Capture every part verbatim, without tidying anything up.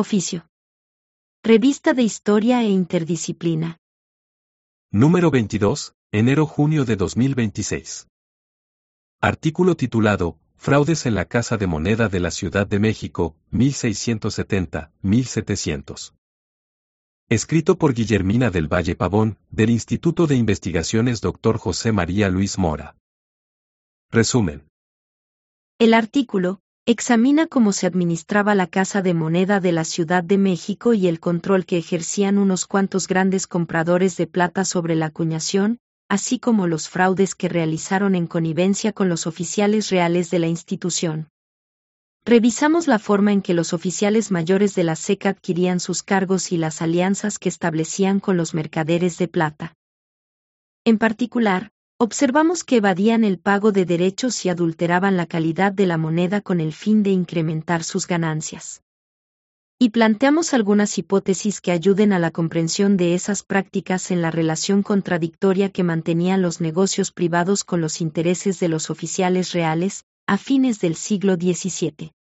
Oficio. Revista de Historia e Interdisciplina. Número veintidós, enero-junio de dos mil veintiséis. Artículo titulado, Fraudes en la Casa de Moneda de la Ciudad de México, mil seiscientos setenta a mil setecientos. Escrito por Guillermina del Valle Pavón, del Instituto de Investigaciones doctor José María Luis Mora. Resumen. El artículo examina cómo se administraba la Casa de Moneda de la Ciudad de México y el control que ejercían unos cuantos grandes compradores de plata sobre la acuñación, así como los fraudes que realizaron en connivencia con los oficiales reales de la institución. Revisamos la forma en que los oficiales mayores de la S E C adquirían sus cargos y las alianzas que establecían con los mercaderes de plata. En particular, observamos que evadían el pago de derechos y adulteraban la calidad de la moneda con el fin de incrementar sus ganancias. Y planteamos algunas hipótesis que ayuden a la comprensión de esas prácticas en la relación contradictoria que mantenían los negocios privados con los intereses de los oficiales reales, a fines del siglo diecisiete.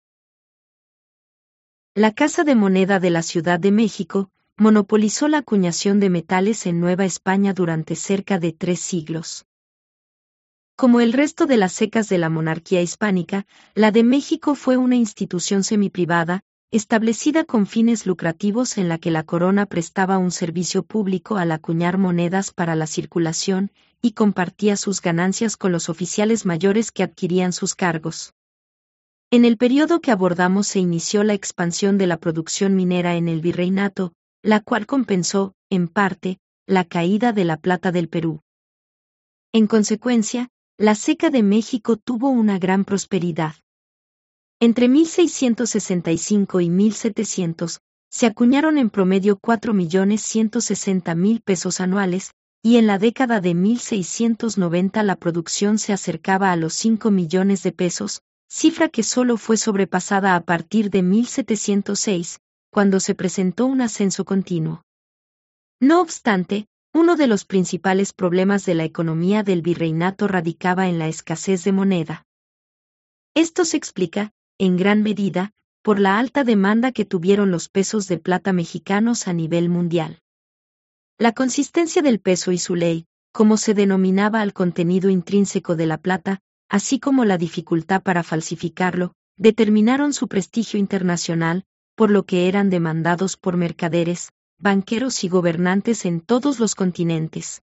La Casa de Moneda de la Ciudad de México monopolizó la acuñación de metales en Nueva España durante cerca de tres siglos. Como el resto de las secas de la monarquía hispánica, la de México fue una institución semiprivada, establecida con fines lucrativos en la que la corona prestaba un servicio público al acuñar monedas para la circulación y compartía sus ganancias con los oficiales mayores que adquirían sus cargos. En el periodo que abordamos se inició la expansión de la producción minera en el virreinato, la cual compensó, en parte, la caída de la plata del Perú. En consecuencia, la Seca de México tuvo una gran prosperidad. Entre mil seiscientos sesenta y cinco y mil setecientos, se acuñaron en promedio cuatro millones ciento sesenta mil pesos anuales, y en la década de mil seiscientos noventa la producción se acercaba a los cinco millones de pesos, cifra que solo fue sobrepasada a partir de mil setecientos seis, cuando se presentó un ascenso continuo. No obstante, uno de los principales problemas de la economía del virreinato radicaba en la escasez de moneda. Esto se explica, en gran medida, por la alta demanda que tuvieron los pesos de plata mexicanos a nivel mundial. La consistencia del peso y su ley, como se denominaba al contenido intrínseco de la plata, así como la dificultad para falsificarlo, determinaron su prestigio internacional, por lo que eran demandados por mercaderes, banqueros y gobernantes en todos los continentes.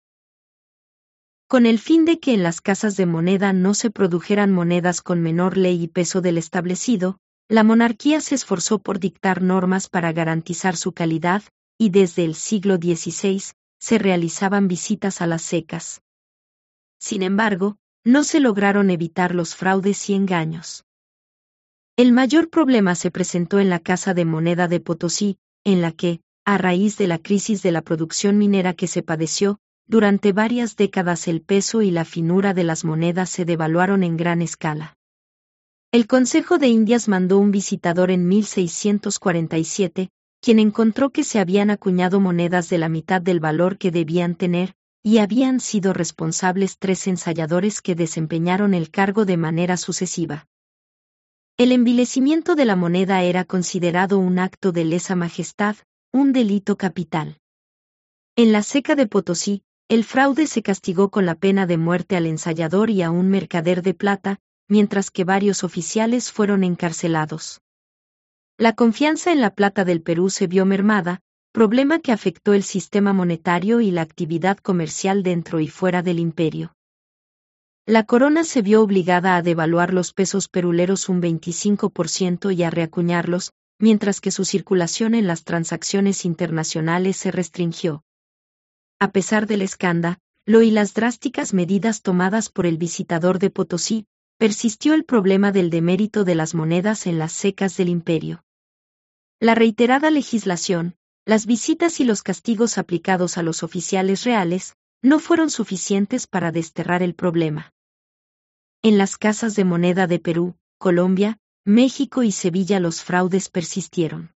Con el fin de que en las casas de moneda no se produjeran monedas con menor ley y peso del establecido, la monarquía se esforzó por dictar normas para garantizar su calidad, y desde el siglo dieciséis, se realizaban visitas a las secas. Sin embargo, no se lograron evitar los fraudes y engaños. El mayor problema se presentó en la Casa de Moneda de Potosí, en la que, a raíz de la crisis de la producción minera que se padeció, durante varias décadas el peso y la finura de las monedas se devaluaron en gran escala. El Consejo de Indias mandó un visitador en mil seiscientos cuarenta y siete, quien encontró que se habían acuñado monedas de la mitad del valor que debían tener, y habían sido responsables tres ensayadores que desempeñaron el cargo de manera sucesiva. El envilecimiento de la moneda era considerado un acto de lesa majestad, un delito capital. En la Seca de Potosí, el fraude se castigó con la pena de muerte al ensayador y a un mercader de plata, mientras que varios oficiales fueron encarcelados. La confianza en la plata del Perú se vio mermada, problema que afectó el sistema monetario y la actividad comercial dentro y fuera del imperio. La corona se vio obligada a devaluar los pesos peruleros un veinticinco por ciento y a reacuñarlos, mientras que su circulación en las transacciones internacionales se restringió. A pesar del escándalo y las drásticas medidas tomadas por el visitador de Potosí, persistió el problema del demérito de las monedas en las secas del imperio. La reiterada legislación, las visitas y los castigos aplicados a los oficiales reales, no fueron suficientes para desterrar el problema. En las casas de moneda de Perú, Colombia, México y Sevilla los fraudes persistieron.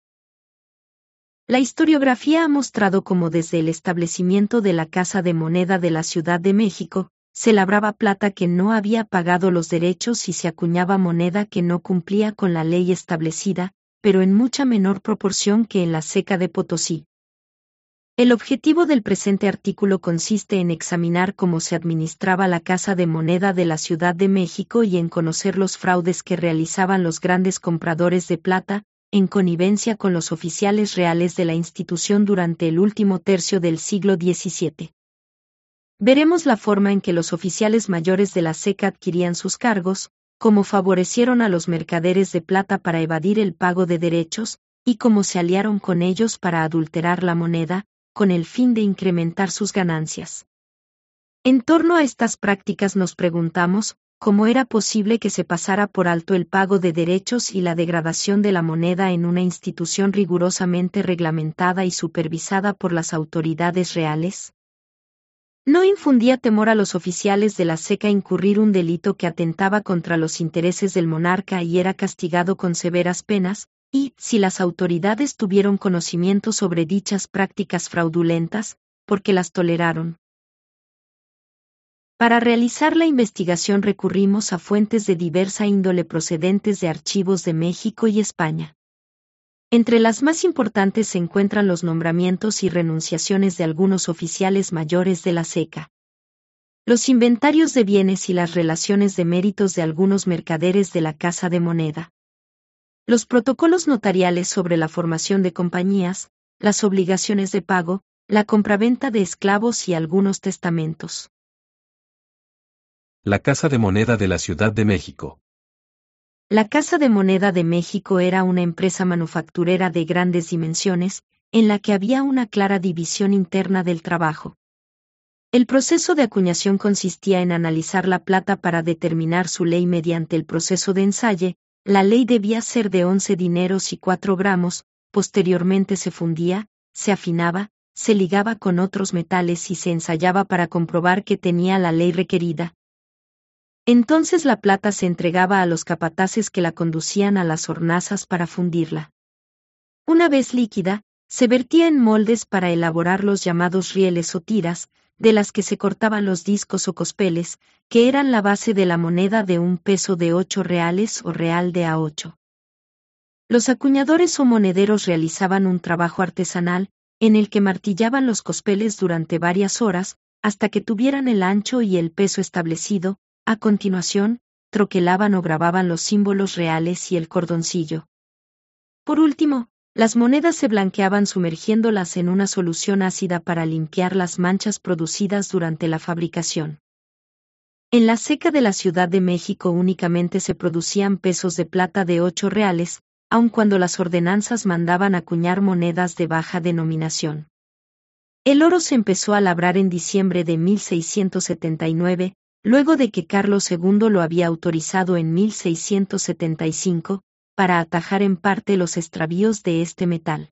La historiografía ha mostrado cómo desde el establecimiento de la Casa de Moneda de la Ciudad de México, se labraba plata que no había pagado los derechos y se acuñaba moneda que no cumplía con la ley establecida, pero en mucha menor proporción que en la Seca de Potosí. El objetivo del presente artículo consiste en examinar cómo se administraba la Casa de Moneda de la Ciudad de México y en conocer los fraudes que realizaban los grandes compradores de plata, en connivencia con los oficiales reales de la institución durante el último tercio del siglo diecisiete. Veremos la forma en que los oficiales mayores de la Seca adquirían sus cargos, cómo favorecieron a los mercaderes de plata para evadir el pago de derechos, y cómo se aliaron con ellos para adulterar la moneda, con el fin de incrementar sus ganancias. En torno a estas prácticas nos preguntamos, ¿cómo era posible que se pasara por alto el pago de derechos y la degradación de la moneda en una institución rigurosamente reglamentada y supervisada por las autoridades reales? ¿No infundía temor a los oficiales de la Seca incurrir un delito que atentaba contra los intereses del monarca y era castigado con severas penas? Y, si las autoridades tuvieron conocimiento sobre dichas prácticas fraudulentas, ¿por qué las toleraron? Para realizar la investigación recurrimos a fuentes de diversa índole procedentes de archivos de México y España. Entre las más importantes se encuentran los nombramientos y renunciaciones de algunos oficiales mayores de la Seca, los inventarios de bienes y las relaciones de méritos de algunos mercaderes de la Casa de Moneda, los protocolos notariales sobre la formación de compañías, las obligaciones de pago, la compraventa de esclavos y algunos testamentos. La Casa de Moneda de la Ciudad de México. La Casa de Moneda de México era una empresa manufacturera de grandes dimensiones, en la que había una clara división interna del trabajo. El proceso de acuñación consistía en analizar la plata para determinar su ley mediante el proceso de ensaye. La ley debía ser de once dineros y cuatro gramos, posteriormente se fundía, se afinaba, se ligaba con otros metales y se ensayaba para comprobar que tenía la ley requerida. Entonces la plata se entregaba a los capataces que la conducían a las hornazas para fundirla. Una vez líquida, se vertía en moldes para elaborar los llamados rieles o tiras, de las que se cortaban los discos o cospeles, que eran la base de la moneda de un peso de ocho reales o real de a ocho. Los acuñadores o monederos realizaban un trabajo artesanal, en el que martillaban los cospeles durante varias horas, hasta que tuvieran el ancho y el peso establecido. A continuación, troquelaban o grababan los símbolos reales y el cordoncillo. Por último, las monedas se blanqueaban sumergiéndolas en una solución ácida para limpiar las manchas producidas durante la fabricación. En la Seca de la Ciudad de México únicamente se producían pesos de plata de ocho reales, aun cuando las ordenanzas mandaban acuñar monedas de baja denominación. El oro se empezó a labrar en diciembre de mil seiscientos setenta y nueve, luego de que Carlos segundo lo había autorizado en mil seiscientos setenta y cinco, para atajar en parte los extravíos de este metal.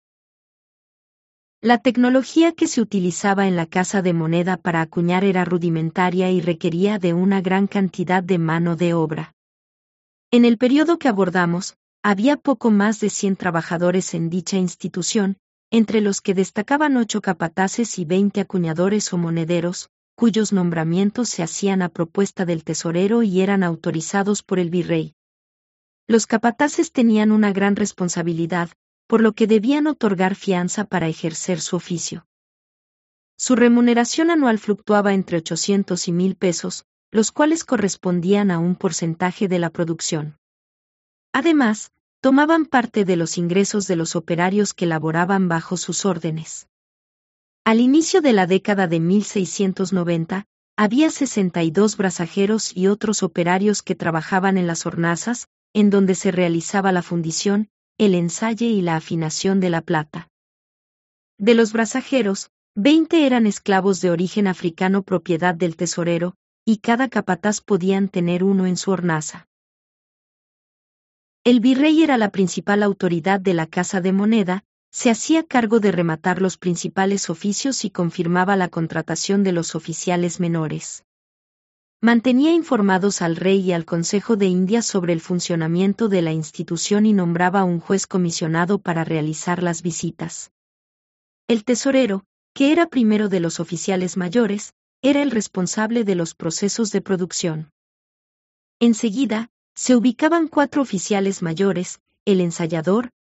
La tecnología que se utilizaba en la Casa de Moneda para acuñar era rudimentaria y requería de una gran cantidad de mano de obra. En el periodo que abordamos, había poco más de cien trabajadores en dicha institución, entre los que destacaban ocho capataces y veinte acuñadores o monederos, cuyos nombramientos se hacían a propuesta del tesorero y eran autorizados por el virrey. Los capataces tenían una gran responsabilidad, por lo que debían otorgar fianza para ejercer su oficio. Su remuneración anual fluctuaba entre ochocientos y mil pesos, los cuales correspondían a un porcentaje de la producción. Además, tomaban parte de los ingresos de los operarios que laboraban bajo sus órdenes. Al inicio de la década de mil seiscientos noventa, había sesenta y dos brazajeros y otros operarios que trabajaban en las hornazas, en donde se realizaba la fundición, el ensaye y la afinación de la plata. De los brazajeros, veinte eran esclavos de origen africano propiedad del tesorero, y cada capataz podían tener uno en su hornaza. El virrey era la principal autoridad de la Casa de Moneda, se hacía cargo de rematar los principales oficios y confirmaba la contratación de los oficiales menores. Mantenía informados al rey y al Consejo de Indias sobre el funcionamiento de la institución y nombraba un juez comisionado para realizar las visitas. El tesorero, que era primero de los oficiales mayores, era el responsable de los procesos de producción. Enseguida, se ubicaban cuatro oficiales mayores, el ensayador,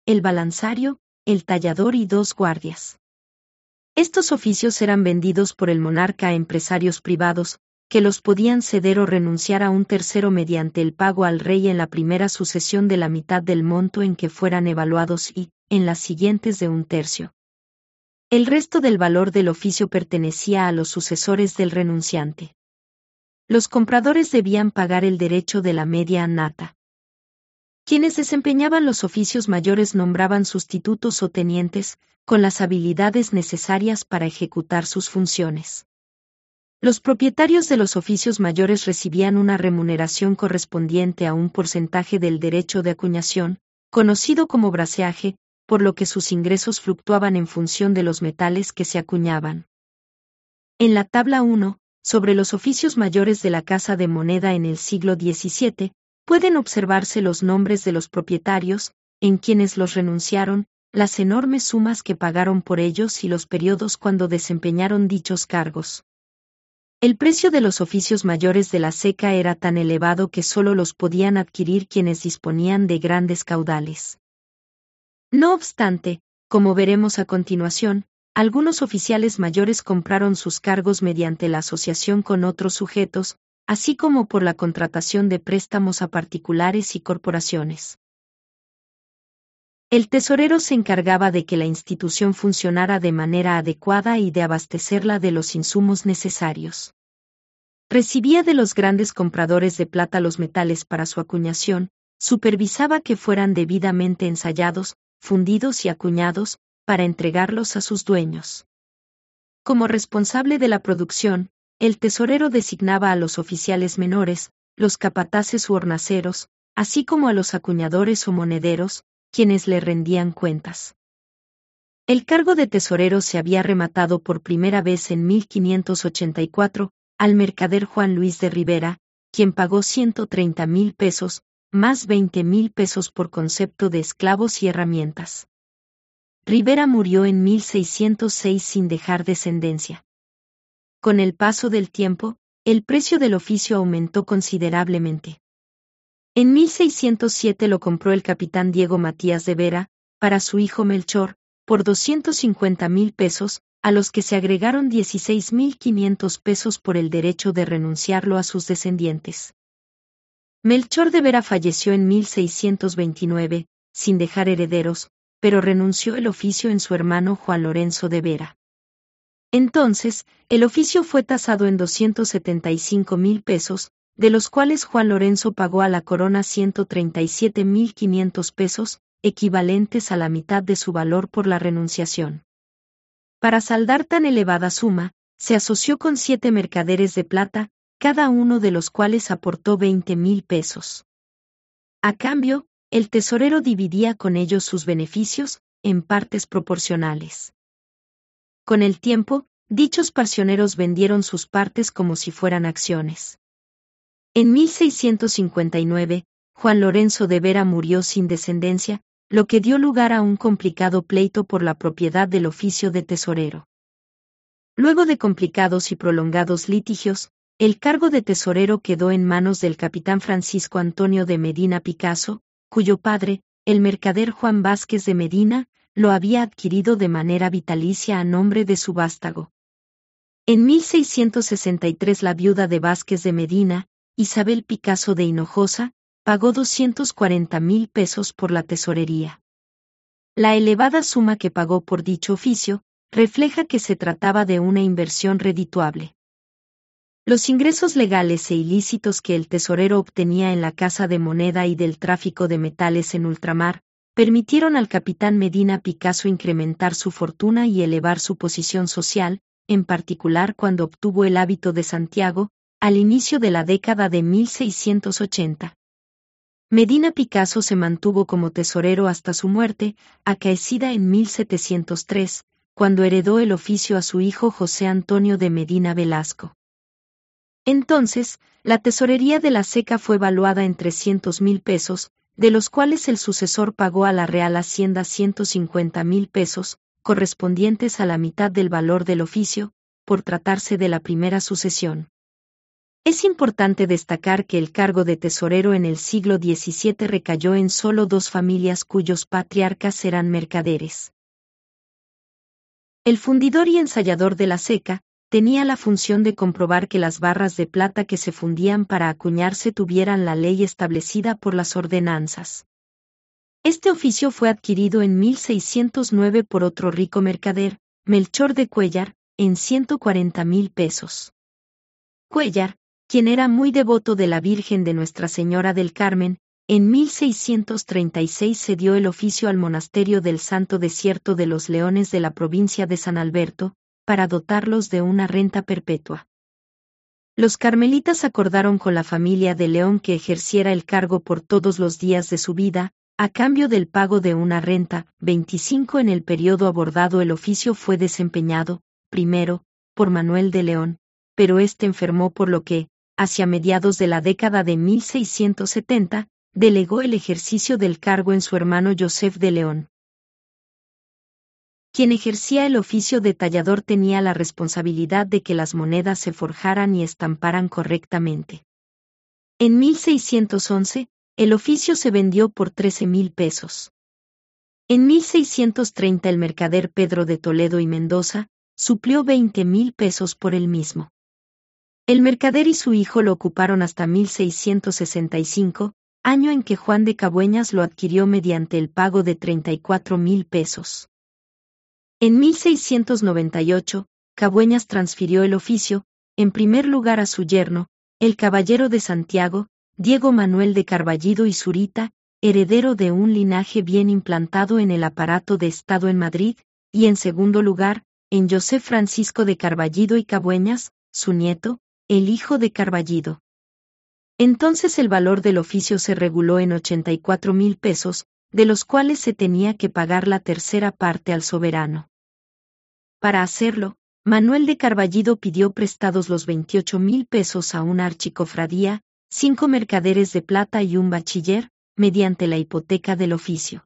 el balanzario, el tallador y dos guardias. Estos oficios eran vendidos por el monarca a empresarios privados, que los podían ceder o renunciar a un tercero mediante el pago al rey en la primera sucesión de la mitad del monto en que fueran evaluados y, en las siguientes de un tercio. El resto del valor del oficio pertenecía a los sucesores del renunciante. Los compradores debían pagar el derecho de la media annata. Quienes desempeñaban los oficios mayores nombraban sustitutos o tenientes, con las habilidades necesarias para ejecutar sus funciones. Los propietarios de los oficios mayores recibían una remuneración correspondiente a un porcentaje del derecho de acuñación, conocido como braceaje, por lo que sus ingresos fluctuaban en función de los metales que se acuñaban. En la tabla uno, sobre los oficios mayores de la Casa de Moneda en el siglo diecisiete, pueden observarse los nombres de los propietarios, en quienes los renunciaron, las enormes sumas que pagaron por ellos y los periodos cuando desempeñaron dichos cargos. El precio de los oficios mayores de la Seca era tan elevado que solo los podían adquirir quienes disponían de grandes caudales. No obstante, como veremos a continuación, algunos oficiales mayores compraron sus cargos mediante la asociación con otros sujetos, así como por la contratación de préstamos a particulares y corporaciones. El tesorero se encargaba de que la institución funcionara de manera adecuada y de abastecerla de los insumos necesarios. Recibía de los grandes compradores de plata los metales para su acuñación, supervisaba que fueran debidamente ensayados, fundidos y acuñados, para entregarlos a sus dueños. Como responsable de la producción, el tesorero designaba a los oficiales menores, los capataces u hornaceros, así como a los acuñadores o monederos, quienes le rendían cuentas. El cargo de tesorero se había rematado por primera vez en mil quinientos ochenta y cuatro, al mercader Juan Luis de Rivera, quien pagó ciento treinta mil pesos, más veinte mil pesos por concepto de esclavos y herramientas. Rivera murió en mil seiscientos seis sin dejar descendencia. Con el paso del tiempo, el precio del oficio aumentó considerablemente. En mil seiscientos siete lo compró el capitán Diego Matías de Vera, para su hijo Melchor, por doscientos cincuenta mil pesos, a los que se agregaron dieciséis mil quinientos pesos por el derecho de renunciarlo a sus descendientes. Melchor de Vera falleció en mil seiscientos veintinueve, sin dejar herederos, pero renunció el oficio en su hermano Juan Lorenzo de Vera. Entonces, el oficio fue tasado en doscientos setenta y cinco mil pesos, de los cuales Juan Lorenzo pagó a la corona ciento treinta y siete mil quinientos pesos, equivalentes a la mitad de su valor por la renunciación. Para saldar tan elevada suma, se asoció con siete mercaderes de plata, cada uno de los cuales aportó veinte mil pesos. A cambio, el tesorero dividía con ellos sus beneficios, en partes proporcionales. Con el tiempo, dichos parcioneros vendieron sus partes como si fueran acciones. En mil seiscientos cincuenta y nueve, Juan Lorenzo de Vera murió sin descendencia, lo que dio lugar a un complicado pleito por la propiedad del oficio de tesorero. Luego de complicados y prolongados litigios, el cargo de tesorero quedó en manos del capitán Francisco Antonio de Medina Picasso, cuyo padre, el mercader Juan Vázquez de Medina, lo había adquirido de manera vitalicia a nombre de su vástago. En mil seiscientos sesenta y tres la viuda de Vázquez de Medina, Isabel Picasso de Hinojosa, pagó doscientos cuarenta mil pesos por la tesorería. La elevada suma que pagó por dicho oficio, refleja que se trataba de una inversión redituable. Los ingresos legales e ilícitos que el tesorero obtenía en la Casa de Moneda y del tráfico de metales en ultramar, permitieron al capitán Medina Picasso incrementar su fortuna y elevar su posición social, en particular cuando obtuvo el hábito de Santiago, al inicio de la década de mil seiscientos ochenta. Medina Picasso se mantuvo como tesorero hasta su muerte, acaecida en mil setecientos tres, cuando heredó el oficio a su hijo José Antonio de Medina Velasco. Entonces, la tesorería de la Seca fue valuada en trescientos mil pesos, de los cuales el sucesor pagó a la Real Hacienda ciento cincuenta mil pesos, correspondientes a la mitad del valor del oficio, por tratarse de la primera sucesión. Es importante destacar que el cargo de tesorero en el siglo diecisiete recayó en solo dos familias cuyos patriarcas eran mercaderes. El fundidor y ensayador de la ceca tenía la función de comprobar que las barras de plata que se fundían para acuñarse tuvieran la ley establecida por las ordenanzas. Este oficio fue adquirido en mil seiscientos nueve por otro rico mercader, Melchor de Cuéllar, en ciento cuarenta mil pesos. Cuéllar, quien era muy devoto de la Virgen de Nuestra Señora del Carmen, en mil seiscientos treinta y seis cedió el oficio al monasterio del Santo Desierto de los Leones de la provincia de San Alberto, para dotarlos de una renta perpetua. Los carmelitas acordaron con la familia de León que ejerciera el cargo por todos los días de su vida, a cambio del pago de una renta. veinticinco En el periodo abordado el oficio fue desempeñado, primero, por Manuel de León, pero éste enfermó por lo que, hacia mediados de la década de mil seiscientos setenta, delegó el ejercicio del cargo en su hermano Joseph de León. Quien ejercía el oficio de tallador tenía la responsabilidad de que las monedas se forjaran y estamparan correctamente. En mil seiscientos once, el oficio se vendió por trece mil pesos. En mil seiscientos treinta el mercader Pedro de Toledo y Mendoza suplió veinte mil pesos por el mismo. El mercader y su hijo lo ocuparon hasta mil seiscientos sesenta y cinco, año en que Juan de Cabueñas lo adquirió mediante el pago de treinta y cuatro mil pesos. En mil seiscientos noventa y ocho, Cabueñas transfirió el oficio, en primer lugar a su yerno, el caballero de Santiago, Diego Manuel de Carballido y Zurita, heredero de un linaje bien implantado en el aparato de Estado en Madrid, y en segundo lugar, en José Francisco de Carballido y Cabueñas, su nieto, el hijo de Carballido. Entonces el valor del oficio se reguló en ochenta y cuatro mil pesos, de los cuales se tenía que pagar la tercera parte al soberano. Para hacerlo, Manuel de Carballido pidió prestados los veintiocho mil pesos a una archicofradía, cinco mercaderes de plata y un bachiller, mediante la hipoteca del oficio.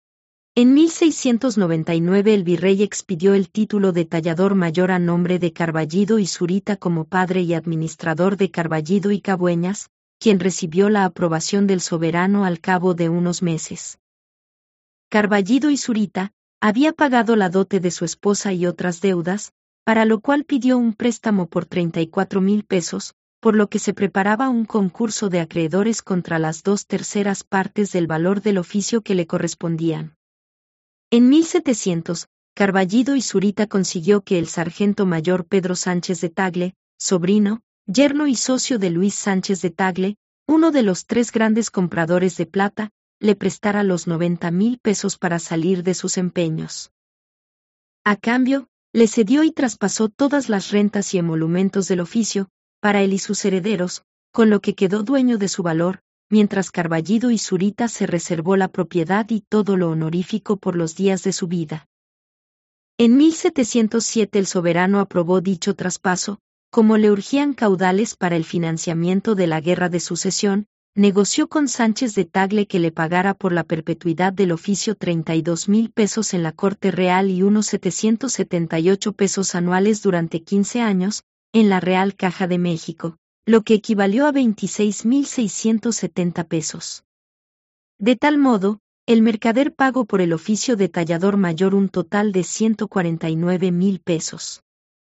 En mil seiscientos noventa y nueve el virrey expidió el título de tallador mayor a nombre de Carballido y Zurita como padre y administrador de Carballido y Cabueñas, quien recibió la aprobación del soberano al cabo de unos meses. Carballido y Zurita había pagado la dote de su esposa y otras deudas, para lo cual pidió un préstamo por treinta y cuatro mil pesos, por lo que se preparaba un concurso de acreedores contra las dos terceras partes del valor del oficio que le correspondían. En mil setecientos, Carballido y Zurita consiguió que el sargento mayor Pedro Sánchez de Tagle, sobrino, yerno y socio de Luis Sánchez de Tagle, uno de los tres grandes compradores de plata, le prestara los noventa mil pesos para salir de sus empeños. A cambio, le cedió y traspasó todas las rentas y emolumentos del oficio, para él y sus herederos, con lo que quedó dueño de su valor, mientras Carballido y Zurita se reservó la propiedad y todo lo honorífico por los días de su vida. En mil setecientos siete el soberano aprobó dicho traspaso, como le urgían caudales para el financiamiento de la Guerra de Sucesión, negoció con Sánchez de Tagle que le pagara por la perpetuidad del oficio treinta y dos mil pesos en la Corte Real y unos setecientos setenta y ocho pesos anuales durante quince años, en la Real Caja de México, lo que equivalió a veintiséis mil seiscientos setenta pesos. De tal modo, el mercader pagó por el oficio de tallador mayor un total de ciento cuarenta y nueve mil pesos.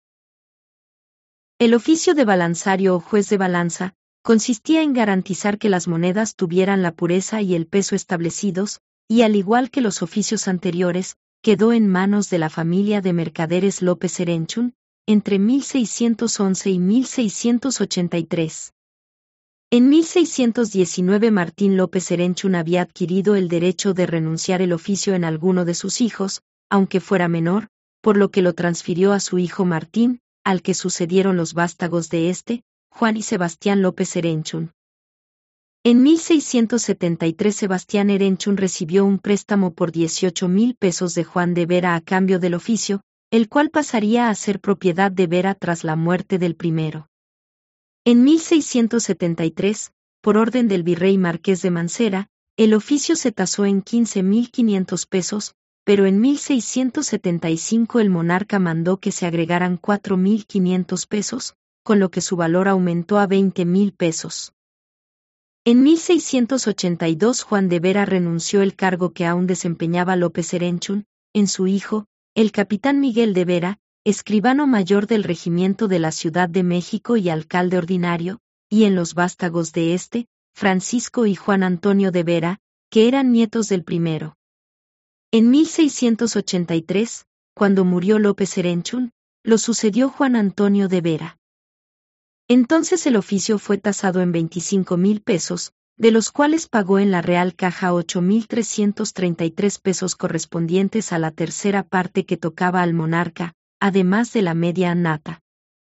El oficio de balanzario o juez de balanza consistía en garantizar que las monedas tuvieran la pureza y el peso establecidos, y al igual que los oficios anteriores, quedó en manos de la familia de mercaderes López Erenchun, entre mil seiscientos once y mil seiscientos ochenta y tres. En mil seiscientos diecinueve Martín López Erenchun había adquirido el derecho de renunciar el oficio en alguno de sus hijos, aunque fuera menor, por lo que lo transfirió a su hijo Martín, al que sucedieron los vástagos de este, Juan y Sebastián López Erenchun. En mil seiscientos setenta y tres Sebastián Erenchun recibió un préstamo por dieciocho mil pesos de Juan de Vera a cambio del oficio, el cual pasaría a ser propiedad de Vera tras la muerte del primero. En mil seiscientos setenta y tres, por orden del virrey Marqués de Mancera, el oficio se tasó en quince mil quinientos pesos, pero en mil seiscientos setenta y cinco el monarca mandó que se agregaran cuatro mil quinientos pesos, con lo que su valor aumentó a veinte mil pesos. En mil seiscientos ochenta y dos Juan de Vera renunció el cargo que aún desempeñaba López Erenchun, en su hijo, el capitán Miguel de Vera, escribano mayor del regimiento de la Ciudad de México y alcalde ordinario, y en los vástagos de este, Francisco y Juan Antonio de Vera, que eran nietos del primero. En mil seiscientos ochenta y tres, cuando murió López Erenchun, lo sucedió Juan Antonio de Vera. Entonces el oficio fue tasado en veinticinco mil pesos, de los cuales pagó en la Real Caja ocho mil trescientos treinta y tres pesos correspondientes a la tercera parte que tocaba al monarca, además de la media annata.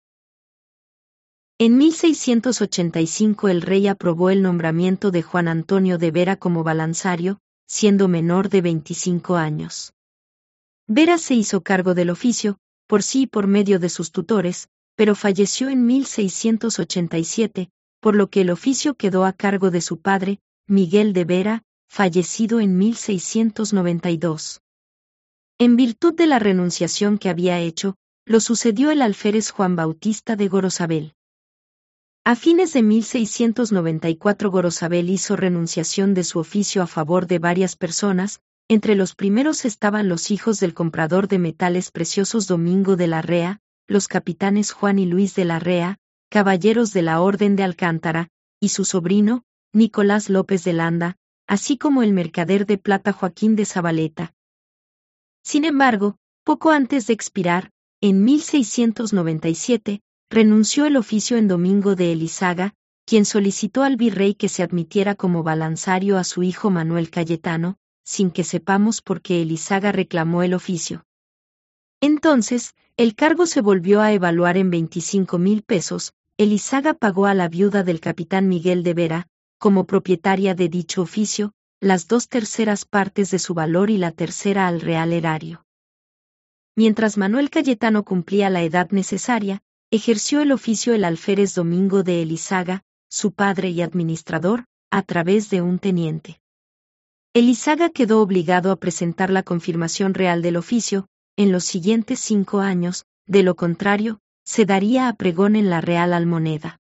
En mil seiscientos ochenta y cinco el rey aprobó el nombramiento de Juan Antonio de Vera como balanzario, siendo menor de veinticinco años. Vera se hizo cargo del oficio, por sí y por medio de sus tutores, pero falleció en mil seiscientos ochenta y siete, por lo que el oficio quedó a cargo de su padre, Miguel de Vera, fallecido en mil seiscientos noventa y dos. En virtud de la renunciación que había hecho, lo sucedió el alférez Juan Bautista de Gorosabel. A fines de mil seiscientos noventa y cuatro Gorosabel hizo renunciación de su oficio a favor de varias personas, entre los primeros estaban los hijos del comprador de metales preciosos Domingo de la Rea, los capitanes Juan y Luis de la Rea, caballeros de la Orden de Alcántara, y su sobrino, Nicolás López de Landa, así como el mercader de plata Joaquín de Zabaleta. Sin embargo, poco antes de expirar, en mil seiscientos noventa y siete, renunció el oficio en Domingo de Elizaga, quien solicitó al virrey que se admitiera como balanzario a su hijo Manuel Cayetano, sin que sepamos por qué Elizaga reclamó el oficio. Entonces, el cargo se volvió a evaluar en veinticinco mil pesos, Elizaga pagó a la viuda del capitán Miguel de Vera, como propietaria de dicho oficio, las dos terceras partes de su valor y la tercera al real erario. Mientras Manuel Cayetano cumplía la edad necesaria, ejerció el oficio el alférez Domingo de Elizaga, su padre y administrador, a través de un teniente. Elizaga quedó obligado a presentar la confirmación real del oficio, en los siguientes cinco años, de lo contrario, se daría a pregón en la Real Almoneda.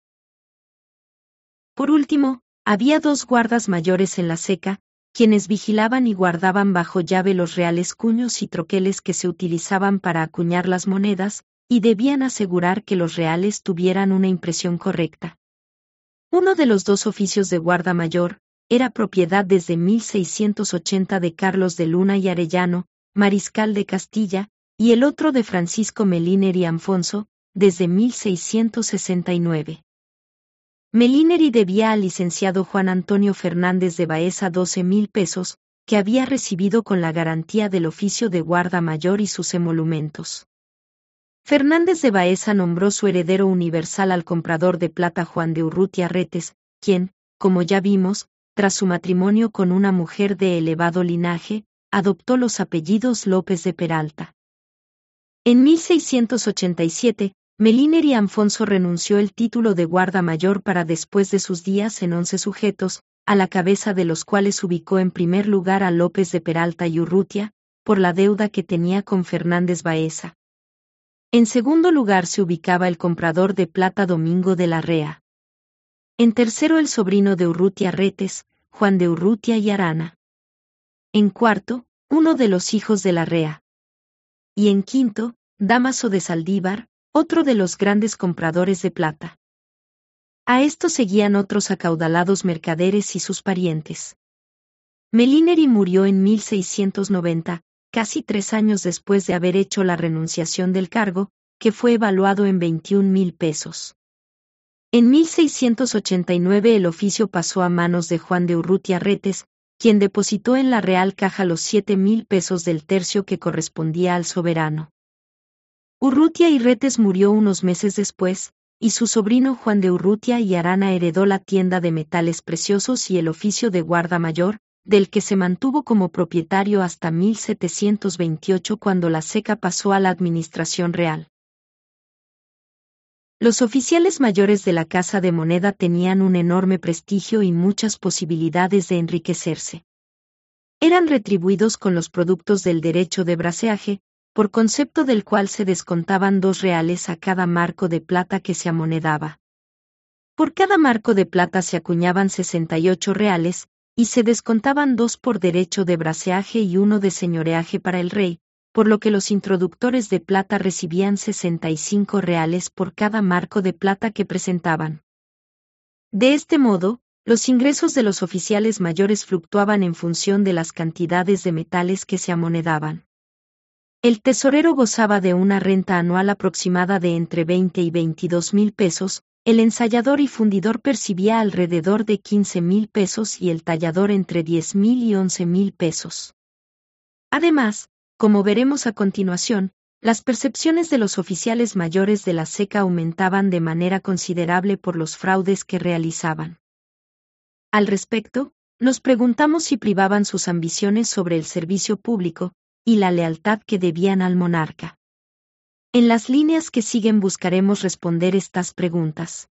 Por último, había dos guardas mayores en la Seca, quienes vigilaban y guardaban bajo llave los reales cuños y troqueles que se utilizaban para acuñar las monedas, y debían asegurar que los reales tuvieran una impresión correcta. Uno de los dos oficios de guarda mayor era propiedad desde mil seiscientos ochenta de Carlos de Luna y Arellano, mariscal de Castilla, y el otro de Francisco Meliner y Anfonso, desde mil seiscientos sesenta y nueve. Melineri debía al licenciado Juan Antonio Fernández de Baeza doce mil pesos, que había recibido con la garantía del oficio de guarda mayor y sus emolumentos. Fernández de Baeza nombró su heredero universal al comprador de plata Juan de Urrutia Retes, quien, como ya vimos, tras su matrimonio con una mujer de elevado linaje, adoptó los apellidos López de Peralta. En mil seiscientos ochenta y siete, Meliner y Anfonso renunció el título de guarda mayor para después de sus días en once sujetos, a la cabeza de los cuales ubicó en primer lugar a López de Peralta y Urrutia, por la deuda que tenía con Fernández Baeza. En segundo lugar se ubicaba el comprador de plata Domingo de la Rea. En tercero el sobrino de Urrutia Retes, Juan de Urrutia y Arana. En cuarto, uno de los hijos de la Rea. Y en quinto, Dámaso de Saldívar, otro de los grandes compradores de plata. A esto seguían otros acaudalados mercaderes y sus parientes. Melineri murió en mil seiscientos noventa, casi tres años después de haber hecho la renunciación del cargo, que fue evaluado en veintiún mil pesos. En mil seiscientos ochenta y nueve el oficio pasó a manos de Juan de Urrutia Retes, quien depositó en la Real Caja los siete mil pesos del tercio que correspondía al soberano. Urrutia y Retes murió unos meses después, y su sobrino Juan de Urrutia y Arana heredó la tienda de metales preciosos y el oficio de guarda mayor, del que se mantuvo como propietario hasta mil setecientos veintiocho cuando la Seca pasó a la administración real. Los oficiales mayores de la Casa de Moneda tenían un enorme prestigio y muchas posibilidades de enriquecerse. Eran retribuidos con los productos del derecho de braceaje, por concepto del cual se descontaban dos reales a cada marco de plata que se amonedaba. Por cada marco de plata se acuñaban sesenta y ocho reales, y se descontaban dos por derecho de braceaje y uno de señoreaje para el rey, por lo que los introductores de plata recibían sesenta y cinco reales por cada marco de plata que presentaban. De este modo, los ingresos de los oficiales mayores fluctuaban en función de las cantidades de metales que se amonedaban. El tesorero gozaba de una renta anual aproximada de entre veinte y veintidós mil pesos, el ensayador y fundidor percibía alrededor de quince mil pesos y el tallador entre diez mil y once mil pesos. Además, como veremos a continuación, las percepciones de los oficiales mayores de la SECA aumentaban de manera considerable por los fraudes que realizaban. Al respecto, nos preguntamos si privaban sus ambiciones sobre el servicio público y la lealtad que debían al monarca. En las líneas que siguen buscaremos responder estas preguntas.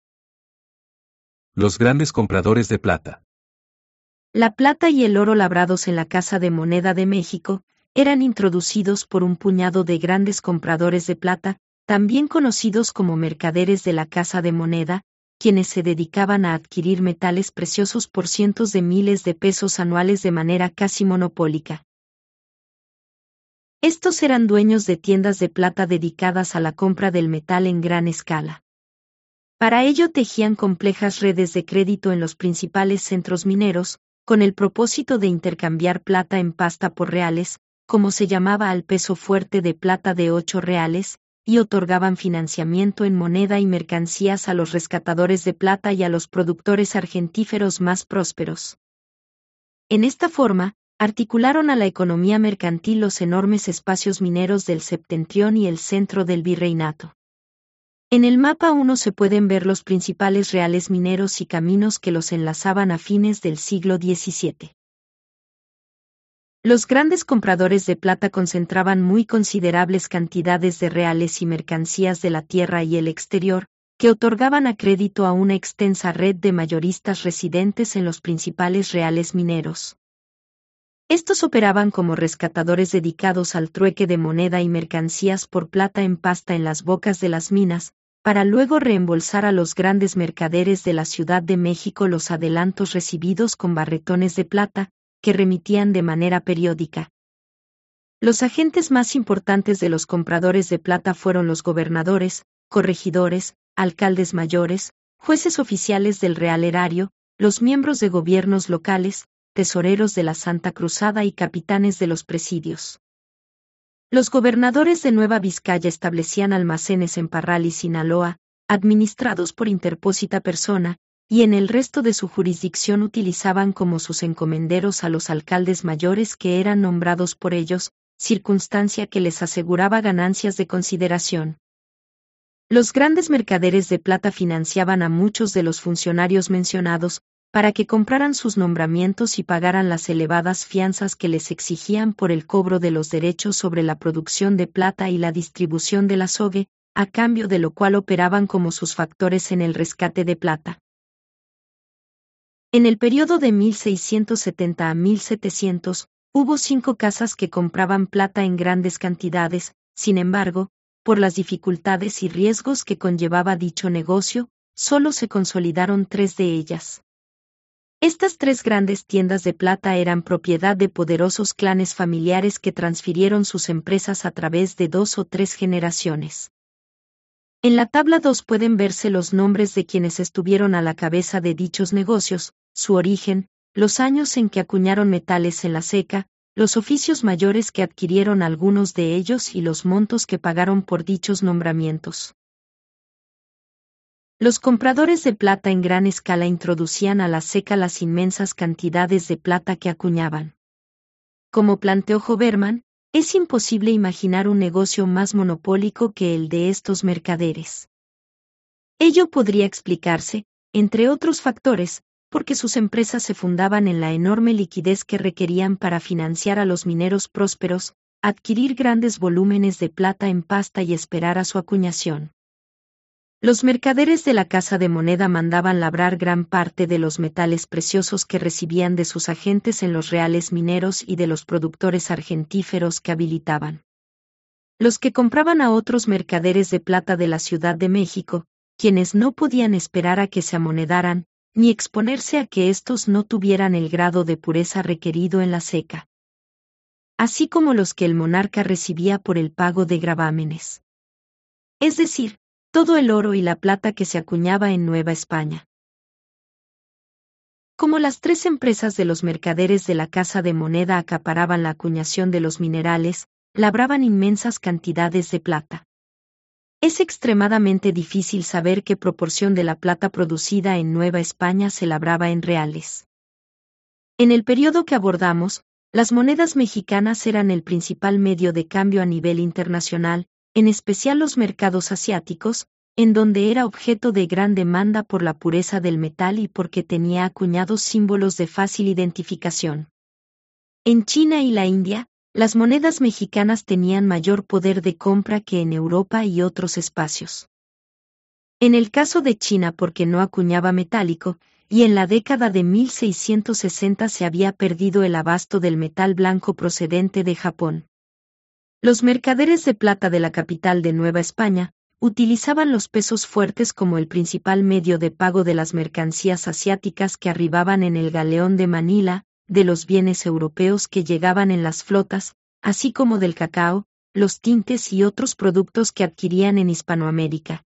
Los grandes compradores de plata. La plata y el oro labrados en la Casa de Moneda de México eran introducidos por un puñado de grandes compradores de plata, también conocidos como mercaderes de la Casa de Moneda, quienes se dedicaban a adquirir metales preciosos por cientos de miles de pesos anuales de manera casi monopólica. Estos eran dueños de tiendas de plata dedicadas a la compra del metal en gran escala. Para ello tejían complejas redes de crédito en los principales centros mineros, con el propósito de intercambiar plata en pasta por reales, como se llamaba al peso fuerte de plata de ocho reales, y otorgaban financiamiento en moneda y mercancías a los rescatadores de plata y a los productores argentíferos más prósperos. En esta forma, articularon a la economía mercantil los enormes espacios mineros del septentrión y el centro del virreinato. En el mapa uno se pueden ver los principales reales mineros y caminos que los enlazaban a fines del siglo diecisiete. Los grandes compradores de plata concentraban muy considerables cantidades de reales y mercancías de la tierra y el exterior, que otorgaban a crédito a una extensa red de mayoristas residentes en los principales reales mineros. Estos operaban como rescatadores dedicados al trueque de moneda y mercancías por plata en pasta en las bocas de las minas, para luego reembolsar a los grandes mercaderes de la Ciudad de México los adelantos recibidos con barretones de plata, que remitían de manera periódica. Los agentes más importantes de los compradores de plata fueron los gobernadores, corregidores, alcaldes mayores, jueces oficiales del Real Erario, los miembros de gobiernos locales, tesoreros de la Santa Cruzada y capitanes de los presidios. Los gobernadores de Nueva Vizcaya establecían almacenes en Parral y Sinaloa, administrados por interpósita persona, y en el resto de su jurisdicción utilizaban como sus encomenderos a los alcaldes mayores que eran nombrados por ellos, circunstancia que les aseguraba ganancias de consideración. Los grandes mercaderes de plata financiaban a muchos de los funcionarios mencionados, para que compraran sus nombramientos y pagaran las elevadas fianzas que les exigían por el cobro de los derechos sobre la producción de plata y la distribución del azogue, a cambio de lo cual operaban como sus factores en el rescate de plata. En el periodo de mil seiscientos setenta a mil setecientos, hubo cinco casas que compraban plata en grandes cantidades, sin embargo, por las dificultades y riesgos que conllevaba dicho negocio, solo se consolidaron tres de ellas. Estas tres grandes tiendas de plata eran propiedad de poderosos clanes familiares que transfirieron sus empresas a través de dos o tres generaciones. En la tabla dos pueden verse los nombres de quienes estuvieron a la cabeza de dichos negocios, su origen, los años en que acuñaron metales en la SECA, los oficios mayores que adquirieron algunos de ellos y los montos que pagaron por dichos nombramientos. Los compradores de plata en gran escala introducían a la SECA las inmensas cantidades de plata que acuñaban. Como planteó Hoberman, es imposible imaginar un negocio más monopólico que el de estos mercaderes. Ello podría explicarse, entre otros factores, porque sus empresas se fundaban en la enorme liquidez que requerían para financiar a los mineros prósperos, adquirir grandes volúmenes de plata en pasta y esperar a su acuñación. Los mercaderes de la Casa de Moneda mandaban labrar gran parte de los metales preciosos que recibían de sus agentes en los reales mineros y de los productores argentíferos que habilitaban. los que compraban a otros mercaderes de plata de la Ciudad de México, quienes no podían esperar a que se amonedaran, ni exponerse a que éstos no tuvieran el grado de pureza requerido en la ceca. Así como los que el monarca recibía por el pago de gravámenes. Es decir, todo el oro y la plata que se acuñaba en Nueva España. Como las tres empresas de los mercaderes de la Casa de Moneda acaparaban la acuñación de los minerales, labraban inmensas cantidades de plata. Es extremadamente difícil saber qué proporción de la plata producida en Nueva España se labraba en reales. En el periodo que abordamos, las monedas mexicanas eran el principal medio de cambio a nivel internacional, en especial los mercados asiáticos, en donde era objeto de gran demanda por la pureza del metal y porque tenía acuñados símbolos de fácil identificación. En China y la India, las monedas mexicanas tenían mayor poder de compra que en Europa y otros espacios. En el caso de China porque no acuñaba metálico, y en la década de mil seiscientos sesenta se había perdido el abasto del metal blanco procedente de Japón. Los mercaderes de plata de la capital de Nueva España utilizaban los pesos fuertes como el principal medio de pago de las mercancías asiáticas que arribaban en el galeón de Manila, de los bienes europeos que llegaban en las flotas, así como del cacao, los tintes y otros productos que adquirían en Hispanoamérica.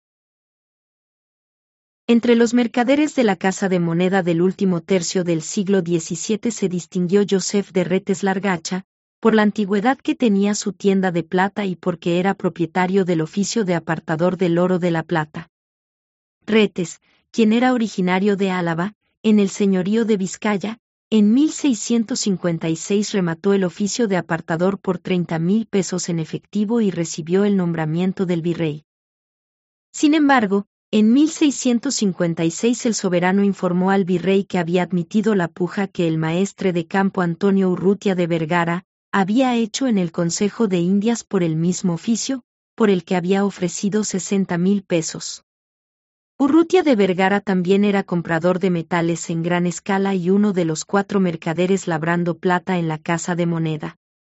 Entre los mercaderes de la Casa de Moneda del último tercio del siglo diecisiete se distinguió Joseph de Retes Largacha, por la antigüedad que tenía su tienda de plata y porque era propietario del oficio de apartador del oro de la plata. Retes, quien era originario de Álava, en el señorío de Vizcaya, en mil seiscientos cincuenta y seis remató el oficio de apartador por treinta mil pesos en efectivo y recibió el nombramiento del virrey. Sin embargo, en mil seiscientos cincuenta y seis el soberano informó al virrey que había admitido la puja que el maestre de campo Antonio Urrutia de Vergara había hecho en el Consejo de Indias por el mismo oficio, por el que había ofrecido sesenta mil pesos. Urrutia de Vergara también era comprador de metales en gran escala y uno de los cuatro mercaderes labrando plata en la Casa de Moneda.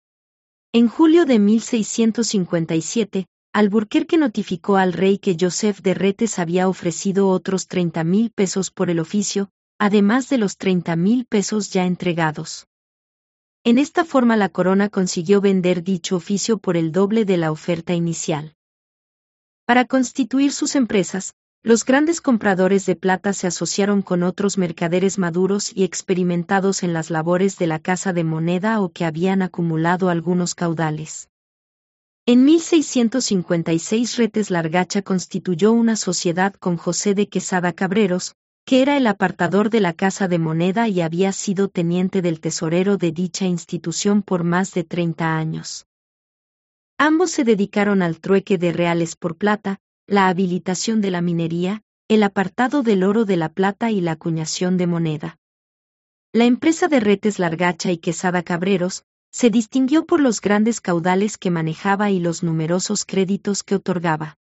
En julio de mil seiscientos cincuenta y siete, Alburquerque notificó al rey que Joseph de Retes había ofrecido otros treinta mil pesos por el oficio, además de los treinta mil pesos ya entregados. En esta forma la corona consiguió vender dicho oficio por el doble de la oferta inicial. Para constituir sus empresas, los grandes compradores de plata se asociaron con otros mercaderes maduros y experimentados en las labores de la Casa de Moneda o que habían acumulado algunos caudales. En mil seiscientos cincuenta y seis Retes Largacha constituyó una sociedad con José de Quesada Cabreros, que era el apartador de la Casa de Moneda y había sido teniente del tesorero de dicha institución por más de treinta años. Ambos se dedicaron al trueque de reales por plata, la habilitación de la minería, el apartado del oro de la plata y la acuñación de moneda. La empresa de Retes Largacha y Quesada Cabreros se distinguió por los grandes caudales que manejaba y los numerosos créditos que otorgaba.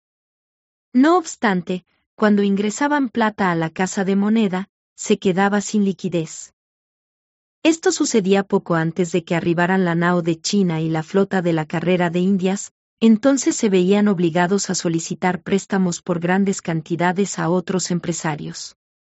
No obstante, cuando ingresaban plata a la Casa de Moneda, se quedaba sin liquidez. Esto sucedía poco antes de que arribaran la nao de China y la flota de la Carrera de Indias, entonces se veían obligados a solicitar préstamos por grandes cantidades a otros empresarios.